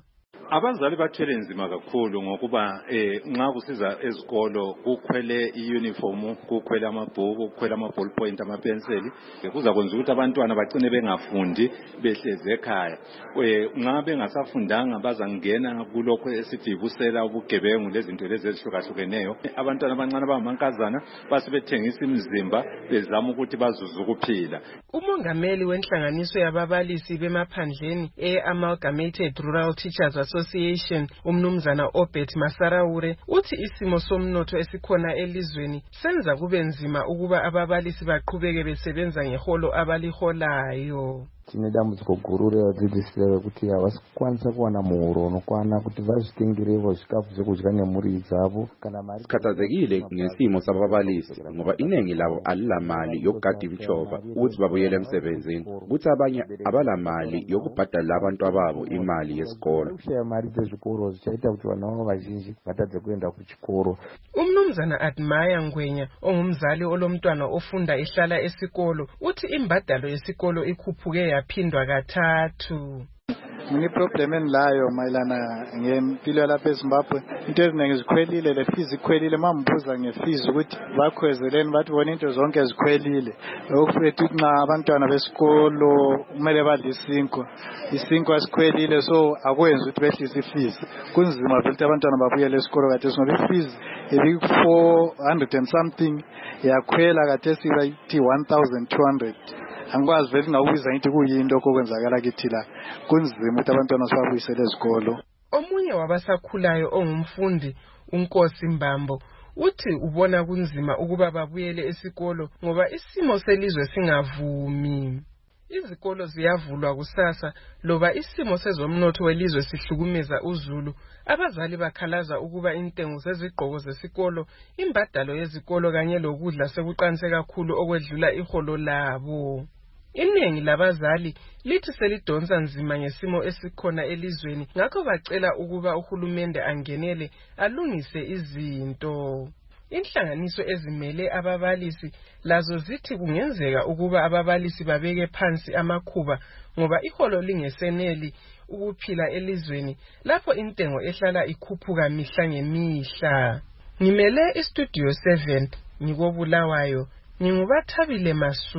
Abazali bathwele nzima kakhulu ngokuba eh nxa kusiza ezikolo kukhwele iuniform, kukhwele amabhuku, kukhwele amaball point, amapenseli, kuza kwenza ukuthi abantwana bagcine bengafundi behleze ekhaya. Eh nxa bengasafundanga bazangena kulokho esithi ibusela ubugebengu lezinto lezi ezihlukahlukeneyo. Abantwana abancane abangamankazana basebethengisa imizimba bezama ukuthi bazuze ukuphila. Umongameli wenhlanganiso yababalisi bemaphandleni e-Amalgamated Rural Teachers Association, umnumzana Obert Masaraure, uthi isimo somnotho esikhona elizweni senza kube nzima ukuba ababalisi baqhubeke besebenza ngeholo abaliholayo. Tine dambudziko guru revadzidzisi rekuti havasi kukwanisa kuwana muhoro unokwana kuti vazvitengerevo zvikafu zvekudya nemhuri dzavo kana mari. Sikhathazekile ngesimo sababalisi ngoba iningi labo alilamali yokugada ibishova ukuthi babuyele emsebenzini, kuthi abanye abalamali yokubhadala abantu ababo imali yesikolo. Ukushaya mari dzezvikoro zvichaita kuti vana vavo vazhinji vatadze kuenda kuchikoro. Umnumzana Admaya Ngwenya, ongumzali olomntwana ofunda ehlala esikolo, uthi imbadalo yesikolo ikhuphuke yaphindwa kathathu. Mini problem enlayo mayelana ngempilo lapha eZimbabwe, into eziningi zikhwelile, le fees ikhwelile. Mambuza ngefees ukuthi bakhwezeleni bathi bona into zonke zikhwelile. Okufethu nxa abantwana besikolo kumele badle isinkwa, isinkwa asikhwelile, so akwenzi ukuthi behlise ifees. Kunzima vele ukuthi abantwana babuyele esikolo kade ngoba ifees ebi four hundred and something yakhwela kade sibayithi one thousand two hundred. Angikwazi vele ngawubiza into kuyinto okwenzakala kithi la. Kunzima ukuthi abantwana sibabuyisele esikolo. Omunye wabasakhulayo ongumfundi, uNkosi Mbambo, uthi ubona kunzima ukuba babuyele esikolo ngoba isimo selizwe singavumi. Izikolo ziyavulwa kusasa loba isimo sezomnotho welizwe sihlukumeza uZulu. Abazali bakhalaza ukuba intengo zezigqoko zesikolo, imbadalo yezikolo kanye lokudla sekuqanise kakhulu okwedlula iholo labo. Iningi labazali lithi selidonsa nzima ngesimo esikhona elizweni, ngakho bacela ukuba uhulumende angenele alungise izinto. Inhlanganiso ezimele ababalisi lazo zithi kungenzeka ukuba ababalisi babeke phansi amakhuba ngoba iholo lingeseneli ukuphila elizweni lapho intengo ehlala ikhuphuka mihla ngemihla. Ngimele iStudio seven ngikobulawayo, ngingubathabile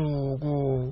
Masuku.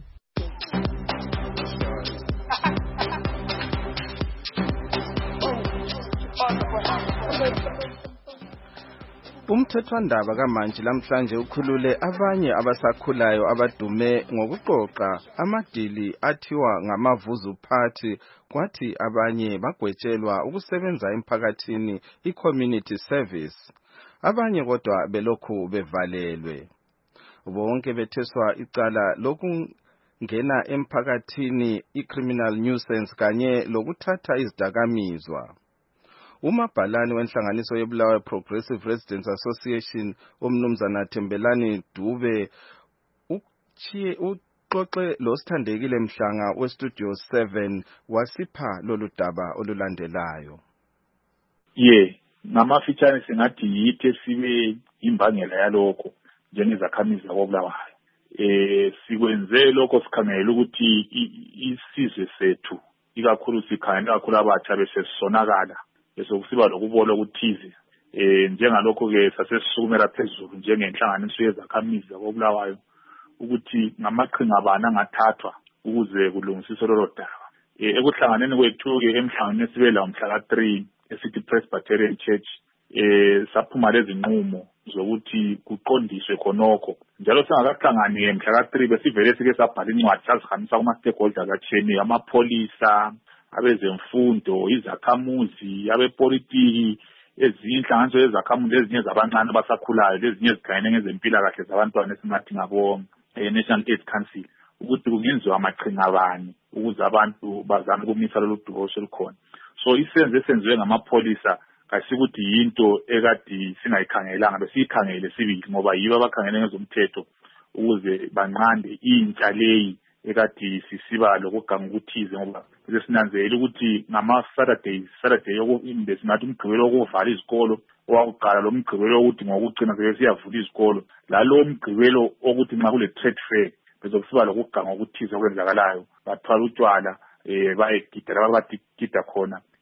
Umthethwandaba kamanje lamhlanje ukhulule abanye abasakhulayo abadume ngokuqoqa amadili athiwa ngamavuzu party, kwathi abanye bagwetshelwa ukusebenza emphakathini i-community service. Abanye kodwa belokhu bevalelwe. Bonke betheswa icala lokungena emphakathini i-criminal nuisance kanye lokuthatha izidakamizwa. Umabhalane wenhlanganiso yeBulawayo Progressive Residents Association, umnumzana Thembelani Dube, uchiye uxoxe lo Sithandekile Mhlanga weStudio seven wasipha lolu daba olulandelayo. Ye, ngamafitshane singathi yithe sibe imbangela yalokho njengezakhamizi zakoBulawayo. Eh sikwenze lokho sikhangela ukuthi isizwe sethu ikakhulu sikhangela kakhulu abatsha besesonakala esokusiba lokubola ukuthize eh njengalokho ke sasesisukumela phezulu njengenhlanganiso yezakhamizi zakoBulawayo ukuthi ngamaqhinga abana angathathwa ukuze kulungisiswe lolo daba. Eh ekuhlanganeni kwethu ke emhlanganweni sibe la umhla ka three esithi Presbyterian Church eh saphuma lezi nqumo zokuthi kuqondiswe khonokho njalo singakahlangani emhla ka three besivele sike sabhala incwadi sazihambisa kuma stakeholders atheni amapholisa, abezemfundo, izakhamuzi, abepolitiki, ezinhlanganiso ezakhamuzi ezinye zabancane abasakhulayo, lezinye ezikhangene ngezempilakahle zabantwana esingathi ngabo National AIDS Council, ukuthi kungenziwa amaqhinga abani ukuze abantu bazame ukumisa lolu dubo olukhona. So isenze esenziwe ngamapholisa kasikuthi yinto ekade singayikhangelanga, besiyikhangele sibili ngoba yibo abakhangele ngezomthetho ukuze banqande intsha leyi ekade sisiba lokuganga ukuthize ngoba sesinanzela ukuthi ngama Saturdays Saturday yokumbe singathi umgqibelo wokuvala izikolo owakuqala lo mgqibelo ukuthi ngokugcina sike siyavula izikolo la lo mgqibelo ukuthi nxa kule trade fair bezokusiba lokuganga ukuthize okwenzakalayo bathwala utshwala eh bayegida lababathi gida khona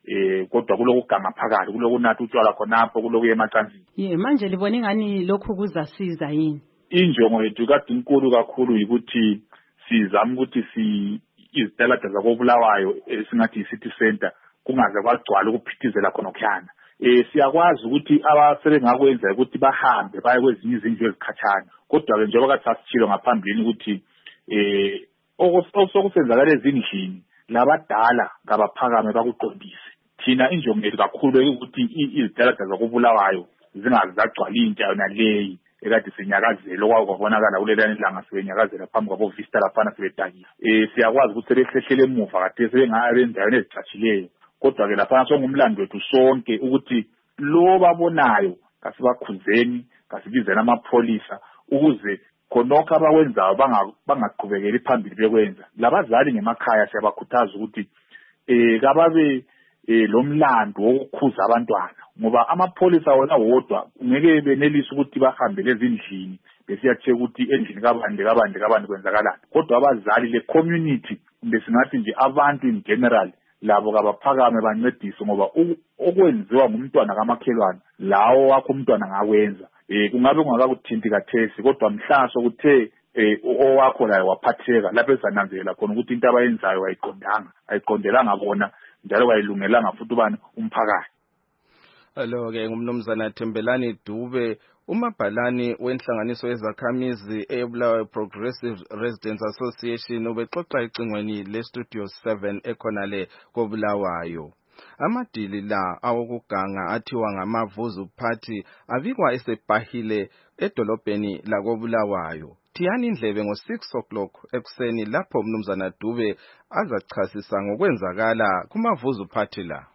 eh kodwa kulokuganga phakathi kulokunatha utshwala khonapho kulokuya emacansini. Ye manje libona ingani lokhu kuzasiza yini? Injongo yethu kade inkulu kakhulu ukuthi sizama ukuthi si izitalada zakobulawayo esingathi i-city center kungaze kwagcwala ukuphithizela khona okhana. Eh siyakwazi ukuthi abasebengakwenza ukuthi bahambe baye kwezinye izindlu ezikhatshana kodwa ke njengoba kathi sasitshilo ngaphambili ukuthi eh okusokusenzakala ezindlini labadala ngabaphakame bakuqondise. Thina injongo yethu kakhulu ukuthi izitalada zakobulawayo zingazagcwala into yona leyi ekade sinyakazelo kwakubonakala kulelani langa sibenyakazela phambi kwabo vista laphana sibedakile. Eh siyakwazi ukuthi sebehlehlele emuva kade sebengabe endaweni ezicatshileyo kodwa ke laphana songumlando wethu sonke ukuthi lo babonayo kasibakhuzeni kasibizena amapholisa ukuze khonokho abakwenzayo bangaqhubekeli phambili bekwenza. Labazali ngemakhaya siyabakhuthaza ukuthi eh kababe eh lomlando wokukhuza abantwana ngoba amapholisa wona wodwa ngeke benelise ukuthi bahambe lezindlini besiyatsheka ukuthi endlini kabande kabande kabande kwenzakalani kodwa abazali le community besingathi nje abantu in general labo kabaphakame bancedise ngoba okwenziwa ngumntwana kamakhelwane lawo wakho umntwana ngakwenza. Eh kungabe kungakakuthinti kathesi kodwa mhlaso kuthe eh owakho la waphatheka lapho ezananzelela khona ukuthi into abayenzayo ayiqondanga ayiqondelanga bona njalo bayilungelanga futhi ubani umphakathi. Hello ke ngumnumzana Thembelani Dube umabhalani wenhlanganiso yezakhamizi eBulawayo Progressive Residents Association ubexoxa icingweni le Studio seven ekhona le koBulawayo. Amadili la awokuganga athiwa ngamavuzu party abikwa esebhahile edolobheni lakoBulawayo. Thiyani indlebe ngo six o'clock ekuseni lapho umnumzana Dube azachasisa ngokwenzakala kumavuzu party la.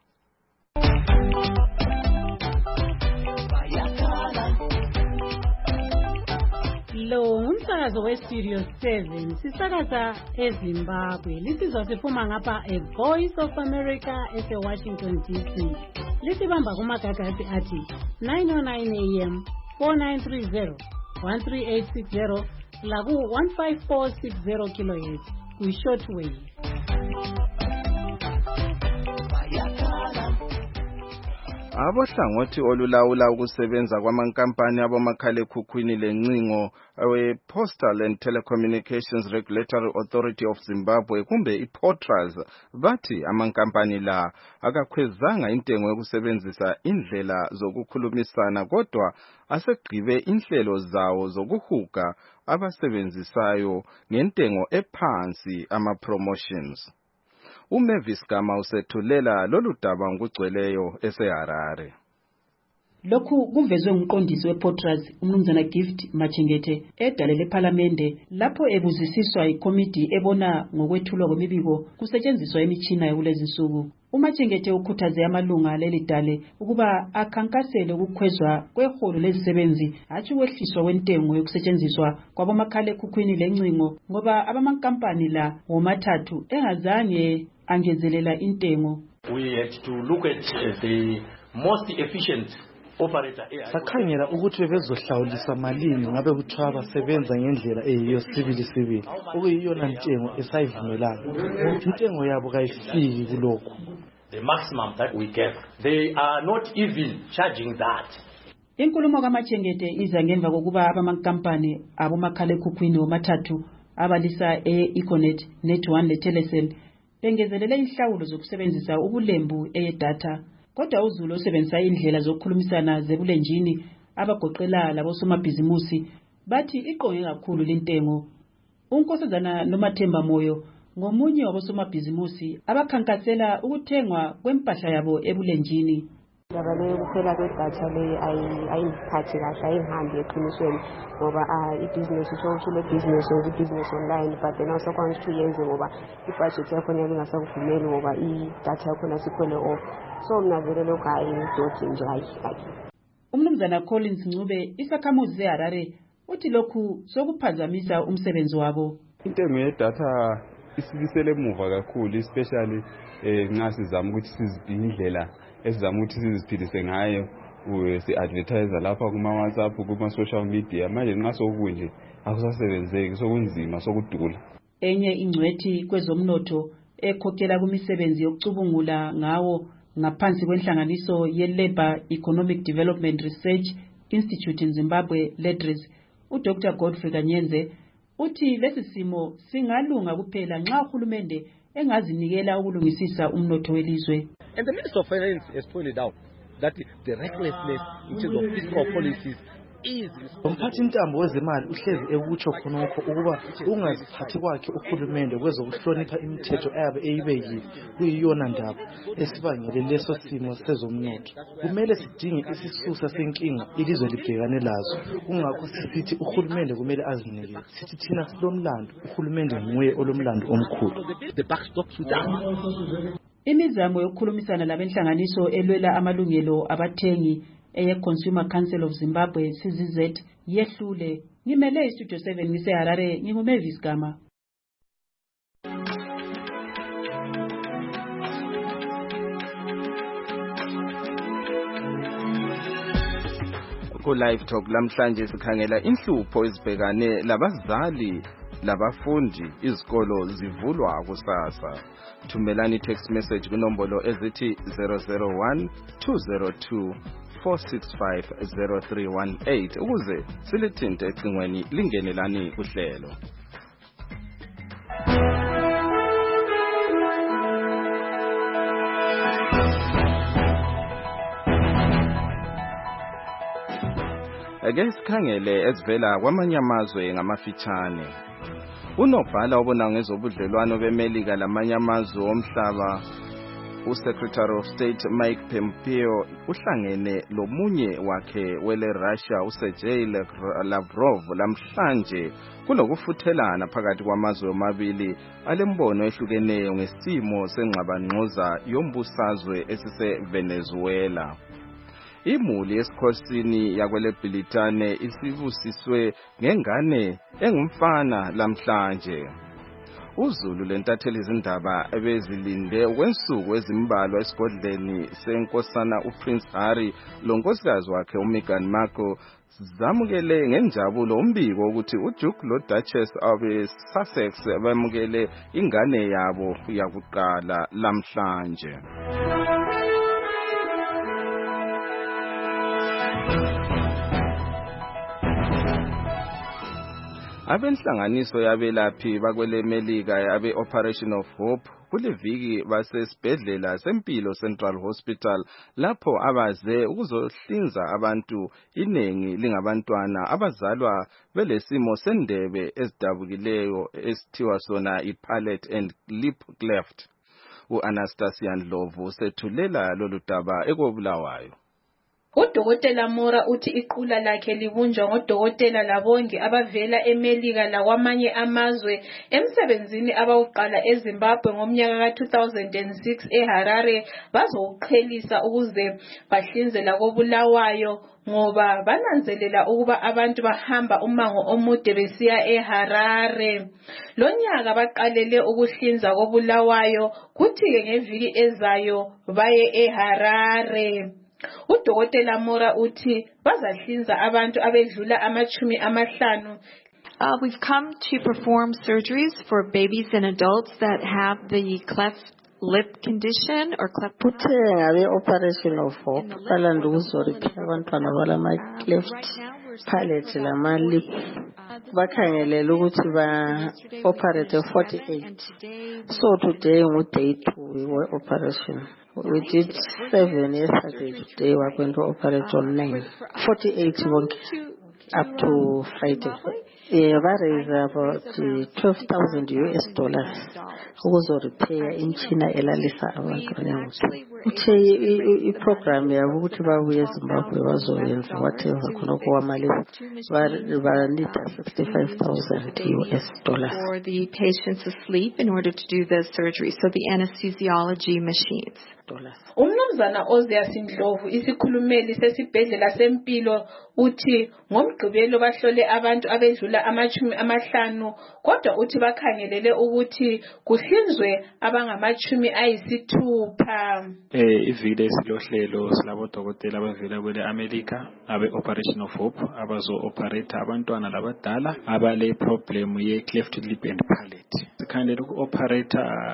Lo umsakazo we-Studio seven sisakaza eZimbabwe lisizwa siphuma ngapha e-Voice of America ese-Washington D C lisibamba kumagagasi athi nine oh nine A M four nine three zero one three eight six zero laku one five four six zero kilohertz kwi-shortwave. Abohlangothi olulawula ukusebenza kwamankampani abomakhalekhukhwini lencingo we-Postal and Telecommunications Regulatory Authority of Zimbabwe kumbe i-Potras bathi amankampani la akakhwezanga intengo yokusebenzisa indlela zokukhulumisana kodwa asegqibe inhlelo zawo zokuhuga abasebenzisayo ngentengo ephansi ama-promotions. uMavis Gama usethulela lolu daba ngokugcweleyo eseHarare. Lokhu kuvezwe ngumqondisi wePotras umnumzana Gift Machengethe edalele eParliament lapho ebuzisiswa ikomiti ebona ngokwethulwa kwemibiko kusetshenziswa imichina yakulezi insuku. uMachengethe ukhuthaze amalunga leli dale ukuba akhankasele ukukhwezwa kweholo lezisebenzi hatshi ukwehliswa kwentengo yokusetshenziswa kwabomakhalekhukhwini lencingo ngoba abamankampani la womathathu engazange angezelela intengo. We had to look at the most efficient operator. Sakhangela ukuthi bebezohlawulisa malini ngabe kuthiwa abasebenza ngendlela eyiyo civil civil okuyiyona ntengo esayivumelana. Intengo yabo kayifiki kulokho. The maximum that we get, they are not even charging that. Inkulumo kaMachengete iza ngemva kokuba abamankampani abomakhalekhukhwini womathathu abalisa e-Econet, Net one leTelecel bengezelele inhlawulo zokusebenzisa ubulembu eyedatha. Kodwa uZulu osebenzisa indlela zokukhulumisana zebulenjini abagoqela labosomabhizimusi bathi iqonge kakhulu lentengo. uNkosazana Nomathemba Moyo ngomunye wabosomabhizimusi abakhankasela ukuthengwa kwempahla yabo ebulenjini. Ndaba le kuphela kwedatha le ayiphathi kahle ayihambi eqinisweni ngoba i-business isho business or business online but then awusakwazi ukuthi uyenze ngoba i-budget yakho yabe ingasakuvumeli ngoba i-data yakho nasikhwele off. So mina vele lokho ayidoti nje ayifaki. Umnumzana Collins Ncube isakhamuzi zeHarare uthi lokhu sokuphazamisa umsebenzi wabo. Intengo yedatha isibisele emuva kakhulu especially nxa sizama ukuthi sizindlela esizama ukuthi siziphilise ngayo si-advertise lapha kuma-WhatsApp kuma-social media manje nxa sokunje akusasebenzeki sokunzima sokudula. Enye ingcwethi kwezomnotho ekhokhela kumisebenzi yokucubungula ngawo ngaphansi kwenhlanganiso ye-Labour Economic Development Research Institute in Zimbabwe, LEDRIS. uDr Godfrey Kanyenze uthi lesi simo singalunga kuphela nxa uhulumende engazinikela ukulungisisa umnotho welizwe. And the Minister of Finance has pointed out that the recklessness in terms of fiscal policies is umphathi intambo wezemali uhlezi ekutsho khonokho ukuba ungaziphathi kwakhe uhulumende kwezokuhlonipha imithetho ayabe eyibekile kuyiyona ndaba esibangele leso simo sezomnotho. Kumele sidinge isisusa senkinga ilizwe libhekane lazo. Kungakho sisithi uhulumende kumele azinike. Sithi thina silomlando, uhulumende nguye olomlando omkhulu. Imizamo yokukhulumisana labenhlanganiso elwela amalungelo abathengi eye Consumer Council of Zimbabwe C Z Z yehlule. Ngimele iStudio seven ngise Harare, nginguMavis Gama. Ku live talk lamhlanje sikhangela inhlupho ezibhekane labazali labafundi izikolo zivulwa kusasa. Thumelani text message kunombolo ezithi zero zero one two zero two four six five zero three one eight ukuze silithinte ecingweni lingenelani kuhlelo. Ake sikhangele ezivela kwamanye amazwe ngamafitshane. Unobhala obona ngezobudlelwano beMelika lamanye amazwe omhlaba uSecretary of State Mike Pompeo uhlangene lomunye wakhe wele Russia uSergey Lavrov lamhlanje kulokufuthelana phakathi kwamazwe omabili alembono ehlukeneyo ngesimo sengxabangxoza yombusazwe esise Venezuela. Imuli esikhosini yakwele Britane isibusiswe ngengane engumfana lamhlanje. uZulu lentatheli izindaba ebezilinde ukwensuku ezimbalwa esigodleni senkosana uPrince Harry lonkosikazi wakhe uMeghan Markle zamukele ngenjabulo umbiko ukuthi uDuke loDuchess abe Sussex bamukele ingane yabo yakuqala lamhlanje. Abenhlanganiso yabelaphi bakwele Melika yabe Operation of Hope kuleviki basesibhedlela sempilo Central Hospital lapho abaze ukuzohlinza abantu iningi lingabantwana abazalwa belesimo sendebe ezidabukileyo esithiwa sona i-palate and lip cleft. uAnastasia Ndlovu sethulela lolu daba ekobulawayo. Udokotela Mora uthi iqula lakhe libunjwa ngodokotela labongi abavela eMelika lakwamanye amazwe emsebenzini abawuqala eZimbabwe ngomnyaka ka two thousand six eHarare bazowuqhelisa ukuze bahlinzela kobulawayo ngoba bananzelela ukuba abantu bahamba umango omude besiya eHarare. Lonyaka baqalele ukuhlinza kobulawayo kuthi ke ngeviki ezayo baye eHarare. Udokotela Mora uthi bazahlinza abantu abedlula amachumi amahlanu. Uh, we've come to perform surgeries for babies and adults that have the cleft lip condition or cleft. Kuthe operation of hope balanda ukuzoripha abantwana balama cleft palate lama lip bakhangelela ukuthi ba operate forty-eight. So today ngu day two we were operation. We did seven yesterday. Today we're going to operate on nine. forty-eight up to Friday. Yeah, that is about uh, twelve thousand U S dollars. Ukuzo repair in China elalisa abantu. Uthe I program ya ukuthi babuye eZimbabwe bazoyenza whatever khonoko wamali ba need sixty-five thousand U S dollars for the patients asleep in order to do the surgery. So the anesthesiology machines. Umnumzana Ozias Ndlovu isikhulumeli sesibhedlela sempilo uthi ngomgqibelo bahlole abantu abedlula amachumi amahlanu kodwa uthi bakhangelele ukuthi kuhlinzwe abangamachumi ayisithupha. Eh ivile esilohlelo silabo dokotela abavela kwele America abe Operation of Hope abazo operate abantwana labadala abale problem ye cleft lip and palate. Sikhangelela uku operate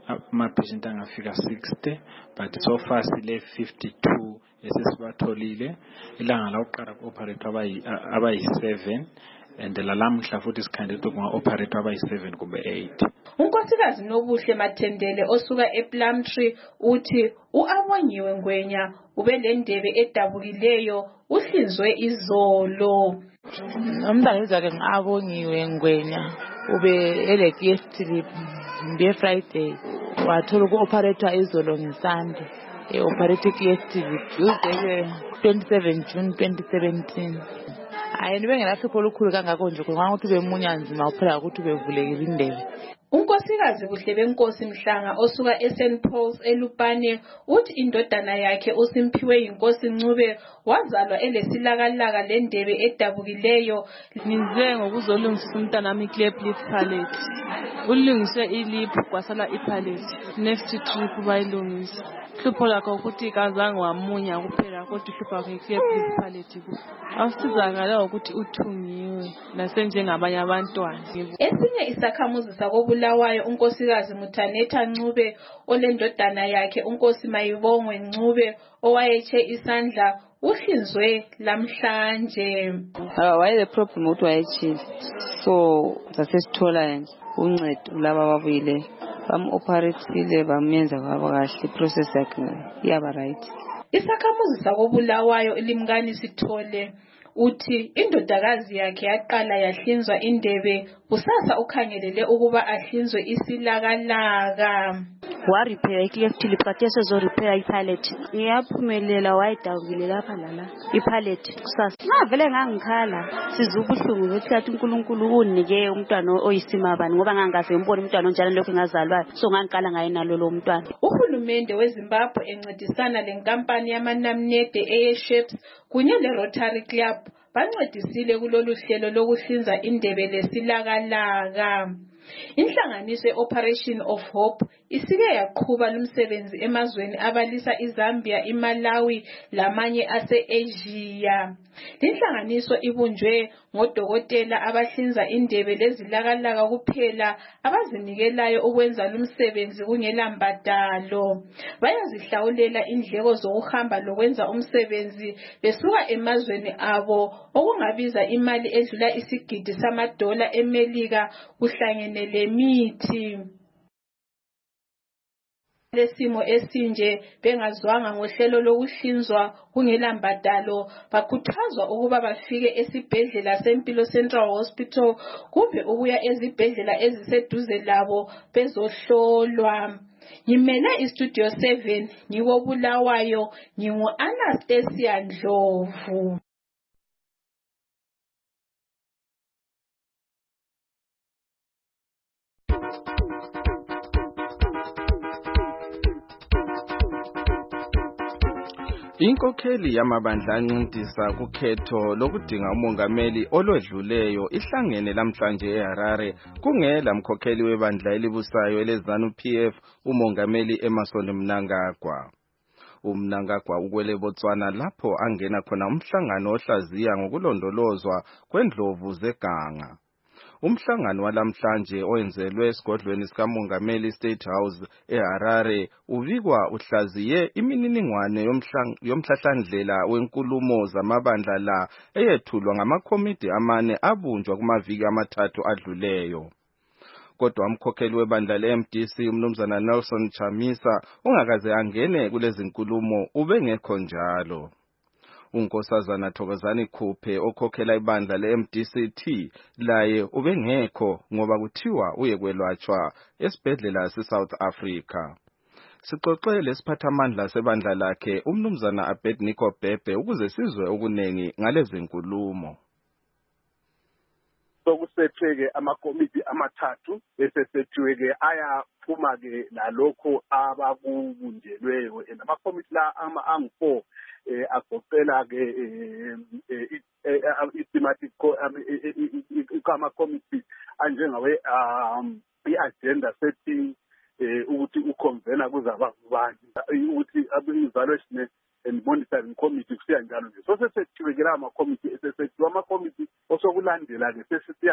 ama-patient angafika sixty, but so far sile fifty-two esesibatholile. Ilanga lokuqala ku-operate abayi-seven, and lalamhla futhi sikhangele ukuthi kunga-operate abayi-seven kumbe eight. Unkosikazi Nobuhle Mathendele osuka ePlumtree uthi u-Abongiwe Ngwenya ube lendebe edabukileyo uhlinzwe izolo. Umntana ke ngabongiwe Ngwenya ube ele T S T mbe Friday wathola uku-operate izolo ngeSunday. E-operate T S T Tuesday twenty-seven June twenty seventeen. Hayi nibe ngelahlupho olukhulu kangako nje ngoba ukuthi bemunya nzima uphela ukuthi bevulekile indebe. Unkosikazi Buhle Benkosi Mhlanga osuka eSaint Paul's eLupane uthi indodana yakhe uSimphiwe Inkosi Ncube wazalwa elesilakalaka lendebe edabukileyo. Nize ngokuzolungisa umntana wami cleft lip palate. Ulungise ilip kwasala ipalate. Next trip bayilungisa. Hlupho lakho ukuthi kazange wamunya kuphela kodwa hlupho lakhe cleft lip palate ku. Awusizakala ukuthi uthungiwe nasenjengabanye abantwana. Esinye isakhamuzi sakobulawayo unkosikazi Muthanetha Ncube olendodana yakhe unkosi Mayibongwe Ncube owayeche isandla uhlinzwe lamhlanje. Ah why the problem ukuthi wayechile. So sasesithola nje uncedo laba babuyile. Bam operateile bamenza kwaba kahle process yakhe yaba right. Isakhamuzi sakobulawayo elimkani Sithole uthi indodakazi yakhe yaqala yahlinzwa indebe kusasa ukhangelele ukuba ahlinzwe isilakalaka. Wa repair cleft lip katheso zo repair ipalate. Ngiyaphumelela wayidawukile lapha lala ipalate kusasa. Ngavele ngangikhala sizubuhlungu ukuthi athi uNkulunkulu unike umntwana oyisimabani ngoba ngangaze umbone umntwana onjalo lokho ngazalwa so ngangikala ngaye nalo lo mntwana. Uhulumende weZimbabwe encedisana lenkampani yamanamnede eyeShapes kunye leRotary Club bancedisile kulolu hlelo lokuhlinza indebe lesilakalaka. Inhlanganiso ye-Operation of Hope isike yaqhuba lumsebenzi emazweni abalisa iZambia, iMalawi lamanye ase-Asia. Inhlanganiso ibunjwe ngodokotela abahlinza indebe lezilakalaka kuphela abazinikelayo ukwenza lumsebenzi kungela mbadalo. Bayazihlawulela indleko zokuhamba lokwenza umsebenzi besuka emazweni abo okungabiza imali edlula isigidi samadola eMelika kuhlangene lemithi. Lesimo esinje bengazwanga ngohlelo lokuhlinzwa kungela mbadalo bakhuthazwa ukuba bafike esibhedlela seMpilo Central Hospital kumbe ukuya ezibhedlela eziseduze labo bezohlolwa. Ngimele iStudio seven ngikobulawayo ngingu Anastasia Ndlovu. Inkokheli yamabandla ancintisa kukhetho lokudinga umongameli olwedluleyo ihlangene lamhlanje eHarare kungela mkhokheli webandla elibusayo eleZANU P F umongameli Emmerson Mnangagwa. UMnangagwa ukwele Botswana lapho angena khona umhlangano ohlaziya ngokulondolozwa kwendlovu zeganga. Umhlangano walamhlanje oyenzelwe esigodlweni sikamongameli State House eHarare ubikwa uhlaziye imininingwane yomhlahlandlela wenkulumo zamabandla la eyethulwa ngamakomiti amane abunjwa kumaviki amathathu adluleyo. Kodwa umkhokheli webandla le-M D C umnumzana Nelson Chamisa ungakaze angene kulezi nkulumo ubengekho njalo. Unkosazana Thokozani Khuphe okhokhela ibandla le-M D C T laye ubengekho ngoba kuthiwa uyekwelatshwa esibhedlela seSouth Africa. Sixoxele lesiphathamandla sebandla lakhe umnumzana Abednego Bhebhe ukuze sizwe okunengi ngalezi nkulumo. Sokusetheke amakomiti amathathu bese sethiweke ayaphuma ke lalokho abakubunjelweyo amakomiti la ama angu-four eh agoqela ke i-thematic ama committee anjengawe i-agenda setting ukuthi uconvene kuzabazibani ukuthi evaluation and monitoring committee kusiya njalo nje so sesethiwe ke la ama committee esesethiwa ama committee osokulandela ke sesiya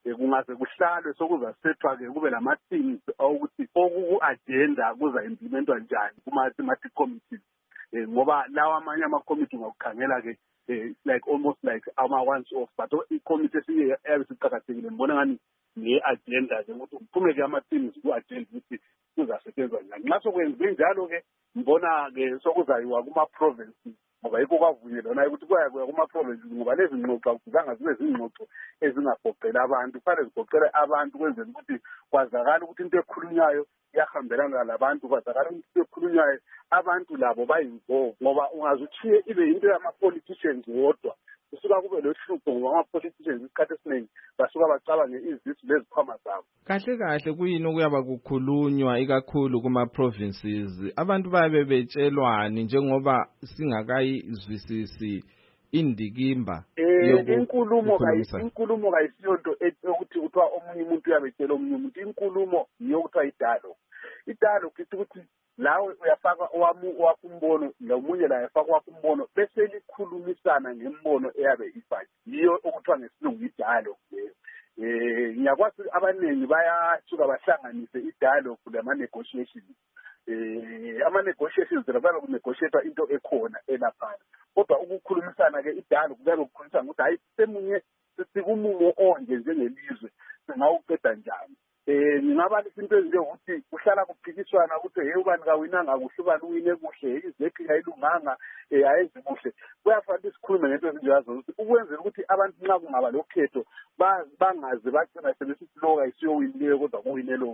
kungaze kuhlalwe sokuza sethwa-ke kube lama-teams ukuthi oku-agenda kuza-implementwa njani kuma-thematic committees um ngoba lawa amanye ama-committee ungakukhangela-ke um like almost like ama-once off but i-committee esiye yabe siqakathekile ngibona ngani ne-agenda-ke ukuthi kuphume-ke ama-teams ku-agenda ukuthi kuzasetshenzwa njani. Nxa sokwenziwe njalo-ke ngibona-ke sokuzayiwa kuma-provinces ngoba yikho kwavunyelwana ukuthi kuyakuya kuma-provinces ngoba lezi ngxoxo akufuzanga zibe zingxoxo ezingagoqela abantu, kufanele zigoqele abantu kwenzela ukuthi kwazakala ukuthi into ekhulunywayo iyahambelana labantu, kwazakala ukuthi into ekhulunywayo abantu labo bayinvolve ngoba ungaze uchiye ibe into yama-politicians wodwa kusuka kube lohlupho ngoba ama-politicians isikhathi esiningi basuka bacabange izisu lezikhwama zabo. Kahle kahle kuyini okuyaba kukhulunywa ikakhulu kuma-provinces abantu bayabe betshelwani njengoba singakayizwisisi indikimba eh inkulumo inkulumo kayisiyonto ukuthi kuthiwa omunye umuntu uyabetshela omunye umuntu, inkulumo yokuthiwa idalo idalo kithi ukuthi lawe uyafaka owami wakumbono nomunye la yafaka wakumbono bese likhulumisana ngembono eyabe ifanye yiyo okuthiwa ngesilungu idalo leyo. Eh ngiyakwazi abaningi bayasuka bahlanganise idalo kulama negotiations eh ama negotiations lababe kunegotiate into ekhona elaphana kodwa ukukhulumisana ke idalo kuyabe kukhulumisana ukuthi hayi semunye sikumumo onje njengelizwe singawuqeda njani. Eh ngingaba izinto ezinjengokuthi kuhlala kuphikiswana ukuthi hey ubani kawinanga kuhle ubani uwine kuhle izekhi ayilunganga eh ayenzi kuhle kuyafanele isikhulume ngento ezinjazo ukuthi ukwenzela ukuthi abantu nxa kungaba lokhetho bangaze bagcina sebesisiloka isiyowinileyo kodwa kuwine lo.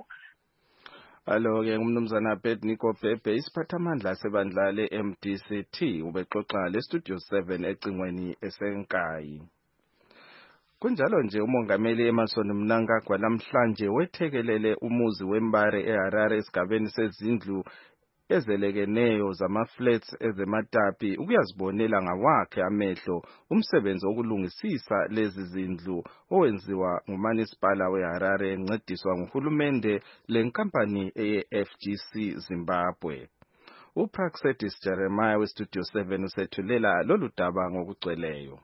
Alo-ke ngumnumzana Abednego Bhebhe isiphathamandla sebandla le-M D C T ubexoxa le-Studio seven ecingweni esenkayi. Kunjalo nje umongameli Emmerson Mnangagwa namhlanje wethekelele umuzi wembare eHarare esigabeni sezindlu ezelekeneyo zama-flats ezematapi ukuyazibonela ngawakhe amehlo umsebenzi wokulungisisa lezi zindlu owenziwa ngumanisipala weHarare encediswa nguhulumende lenkampani eye-F G C Zimbabwe. uPraxedis Jeremiah weStudio seven usethulela lolu daba ngokugcweleyo.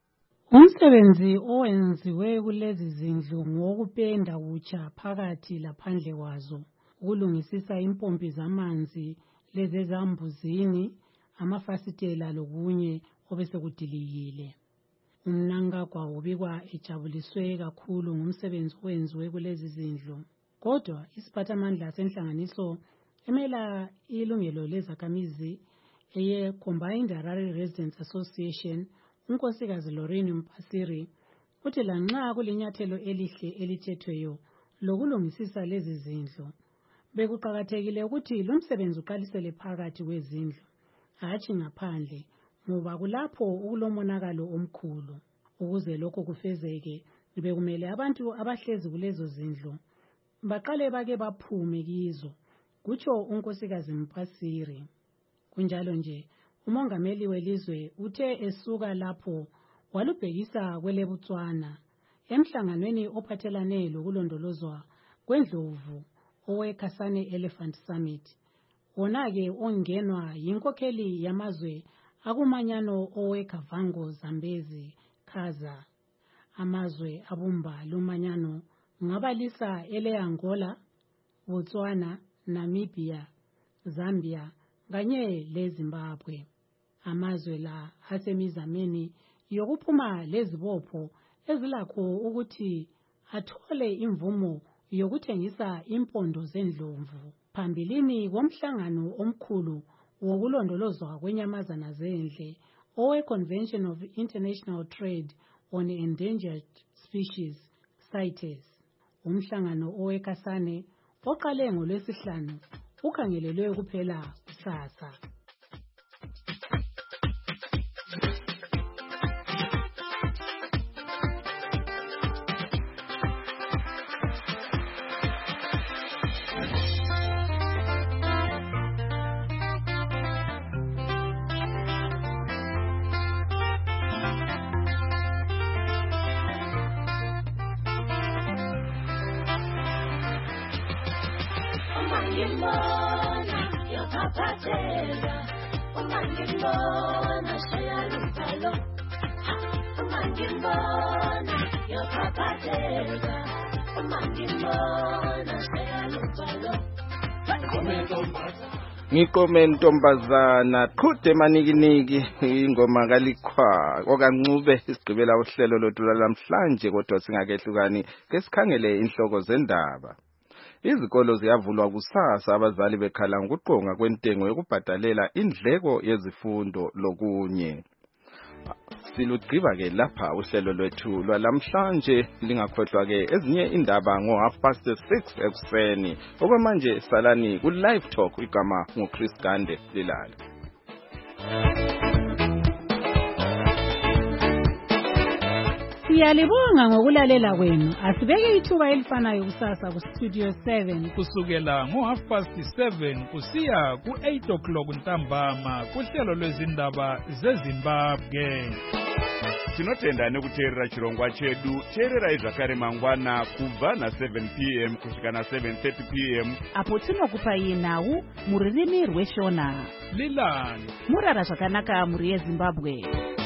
Umsebenzi owenziwe kulezi zindlu ngokupenda kutsha phakathi laphandle kwazo, ukulungisisa impompi zamanzi lezi ezambuzini, amafasitela lokunye obesekudilikile. UMnangagwa ubikwa ejabuliswe kakhulu ngumsebenzi owenziwe kulezi zindlu. Kodwa isiphathamandla senhlanganiso emela ilungelo lezakhamizi eye Combined Harare Residents Association unkosikazi Lorraine Mpasiri uthi lanxa kulinyathelo elihle elithethweyo lokulungisisa lezi zindlu bekuqakathekile ukuthi lo msebenzi uqalisele phakathi kwezindlu hatshi ngaphandle ngoba kulapho ukulomonakalo omkhulu. Ukuze lokho kufezeke bekumele abantu abahlezi kulezo zindlu baqale bake baphume kizo, kutsho unkosikazi Mpasiri. Kunjalo nje umongameli welizwe uthe esuka lapho walubhekisa kweleBotswana emhlanganweni ophathelane lokulondolozwa kwendlovu oweKasane Elephant Summit. Wona-ke ongenwa yinkokheli yamazwe akumanyano oweKavango Zambezi Khaza. Amazwe abumba lumanyano ngabalisa ele-Angola, Botswana, Namibia, Zambia kanye leZimbabwe. Amazwe la asemizameni yokuphuma lezibopho ezilakho ukuthi athole imvumo yokuthengisa impondo zendlovu phambilini komhlangano omkhulu wokulondolozwa kwenyamazana zendle owe-Convention of International Trade on Endangered Species, CITES. Umhlangano oweKasane oqale ngolwesihlanu ukhangelelwe kuphela kusasa. Ngikome ntombazana qhude manikiniki ingoma kalikhwa okancube isigqibela uhlelo lothu lamhlanje kodwa singakehlukani ke sikhangele inhloko zendaba. Izikolo ziyavulwa kusasa abazali bekhala ngokuqonga kwentengo yokubhadalela indleko yezifundo lokunye. Silugqiba ke lapha uhlelo lwethu lwalamhlanje lingakhohlwa ke ezinye indaba ngo half past six ekuseni okwamanje salani ku live talk igama ngo Chris Gande lilala. Siyalibonga ngokulalela kwenu. Asibeke ithuba elifanayo kusasa ku Studio seven kusukela ngo half past seven kusiya ku eight o'clock ntambama kuhlelo lwezindaba zeZimbabwe. Tinotenda nekuteerera chirongwa chedu. Teerera izvakare mangwana kubva na seven p m kusvika na seven thirty p m apo tinokupai nhau mururimi rweshona. Lilani murara zvakanaka muri yeZimbabwe.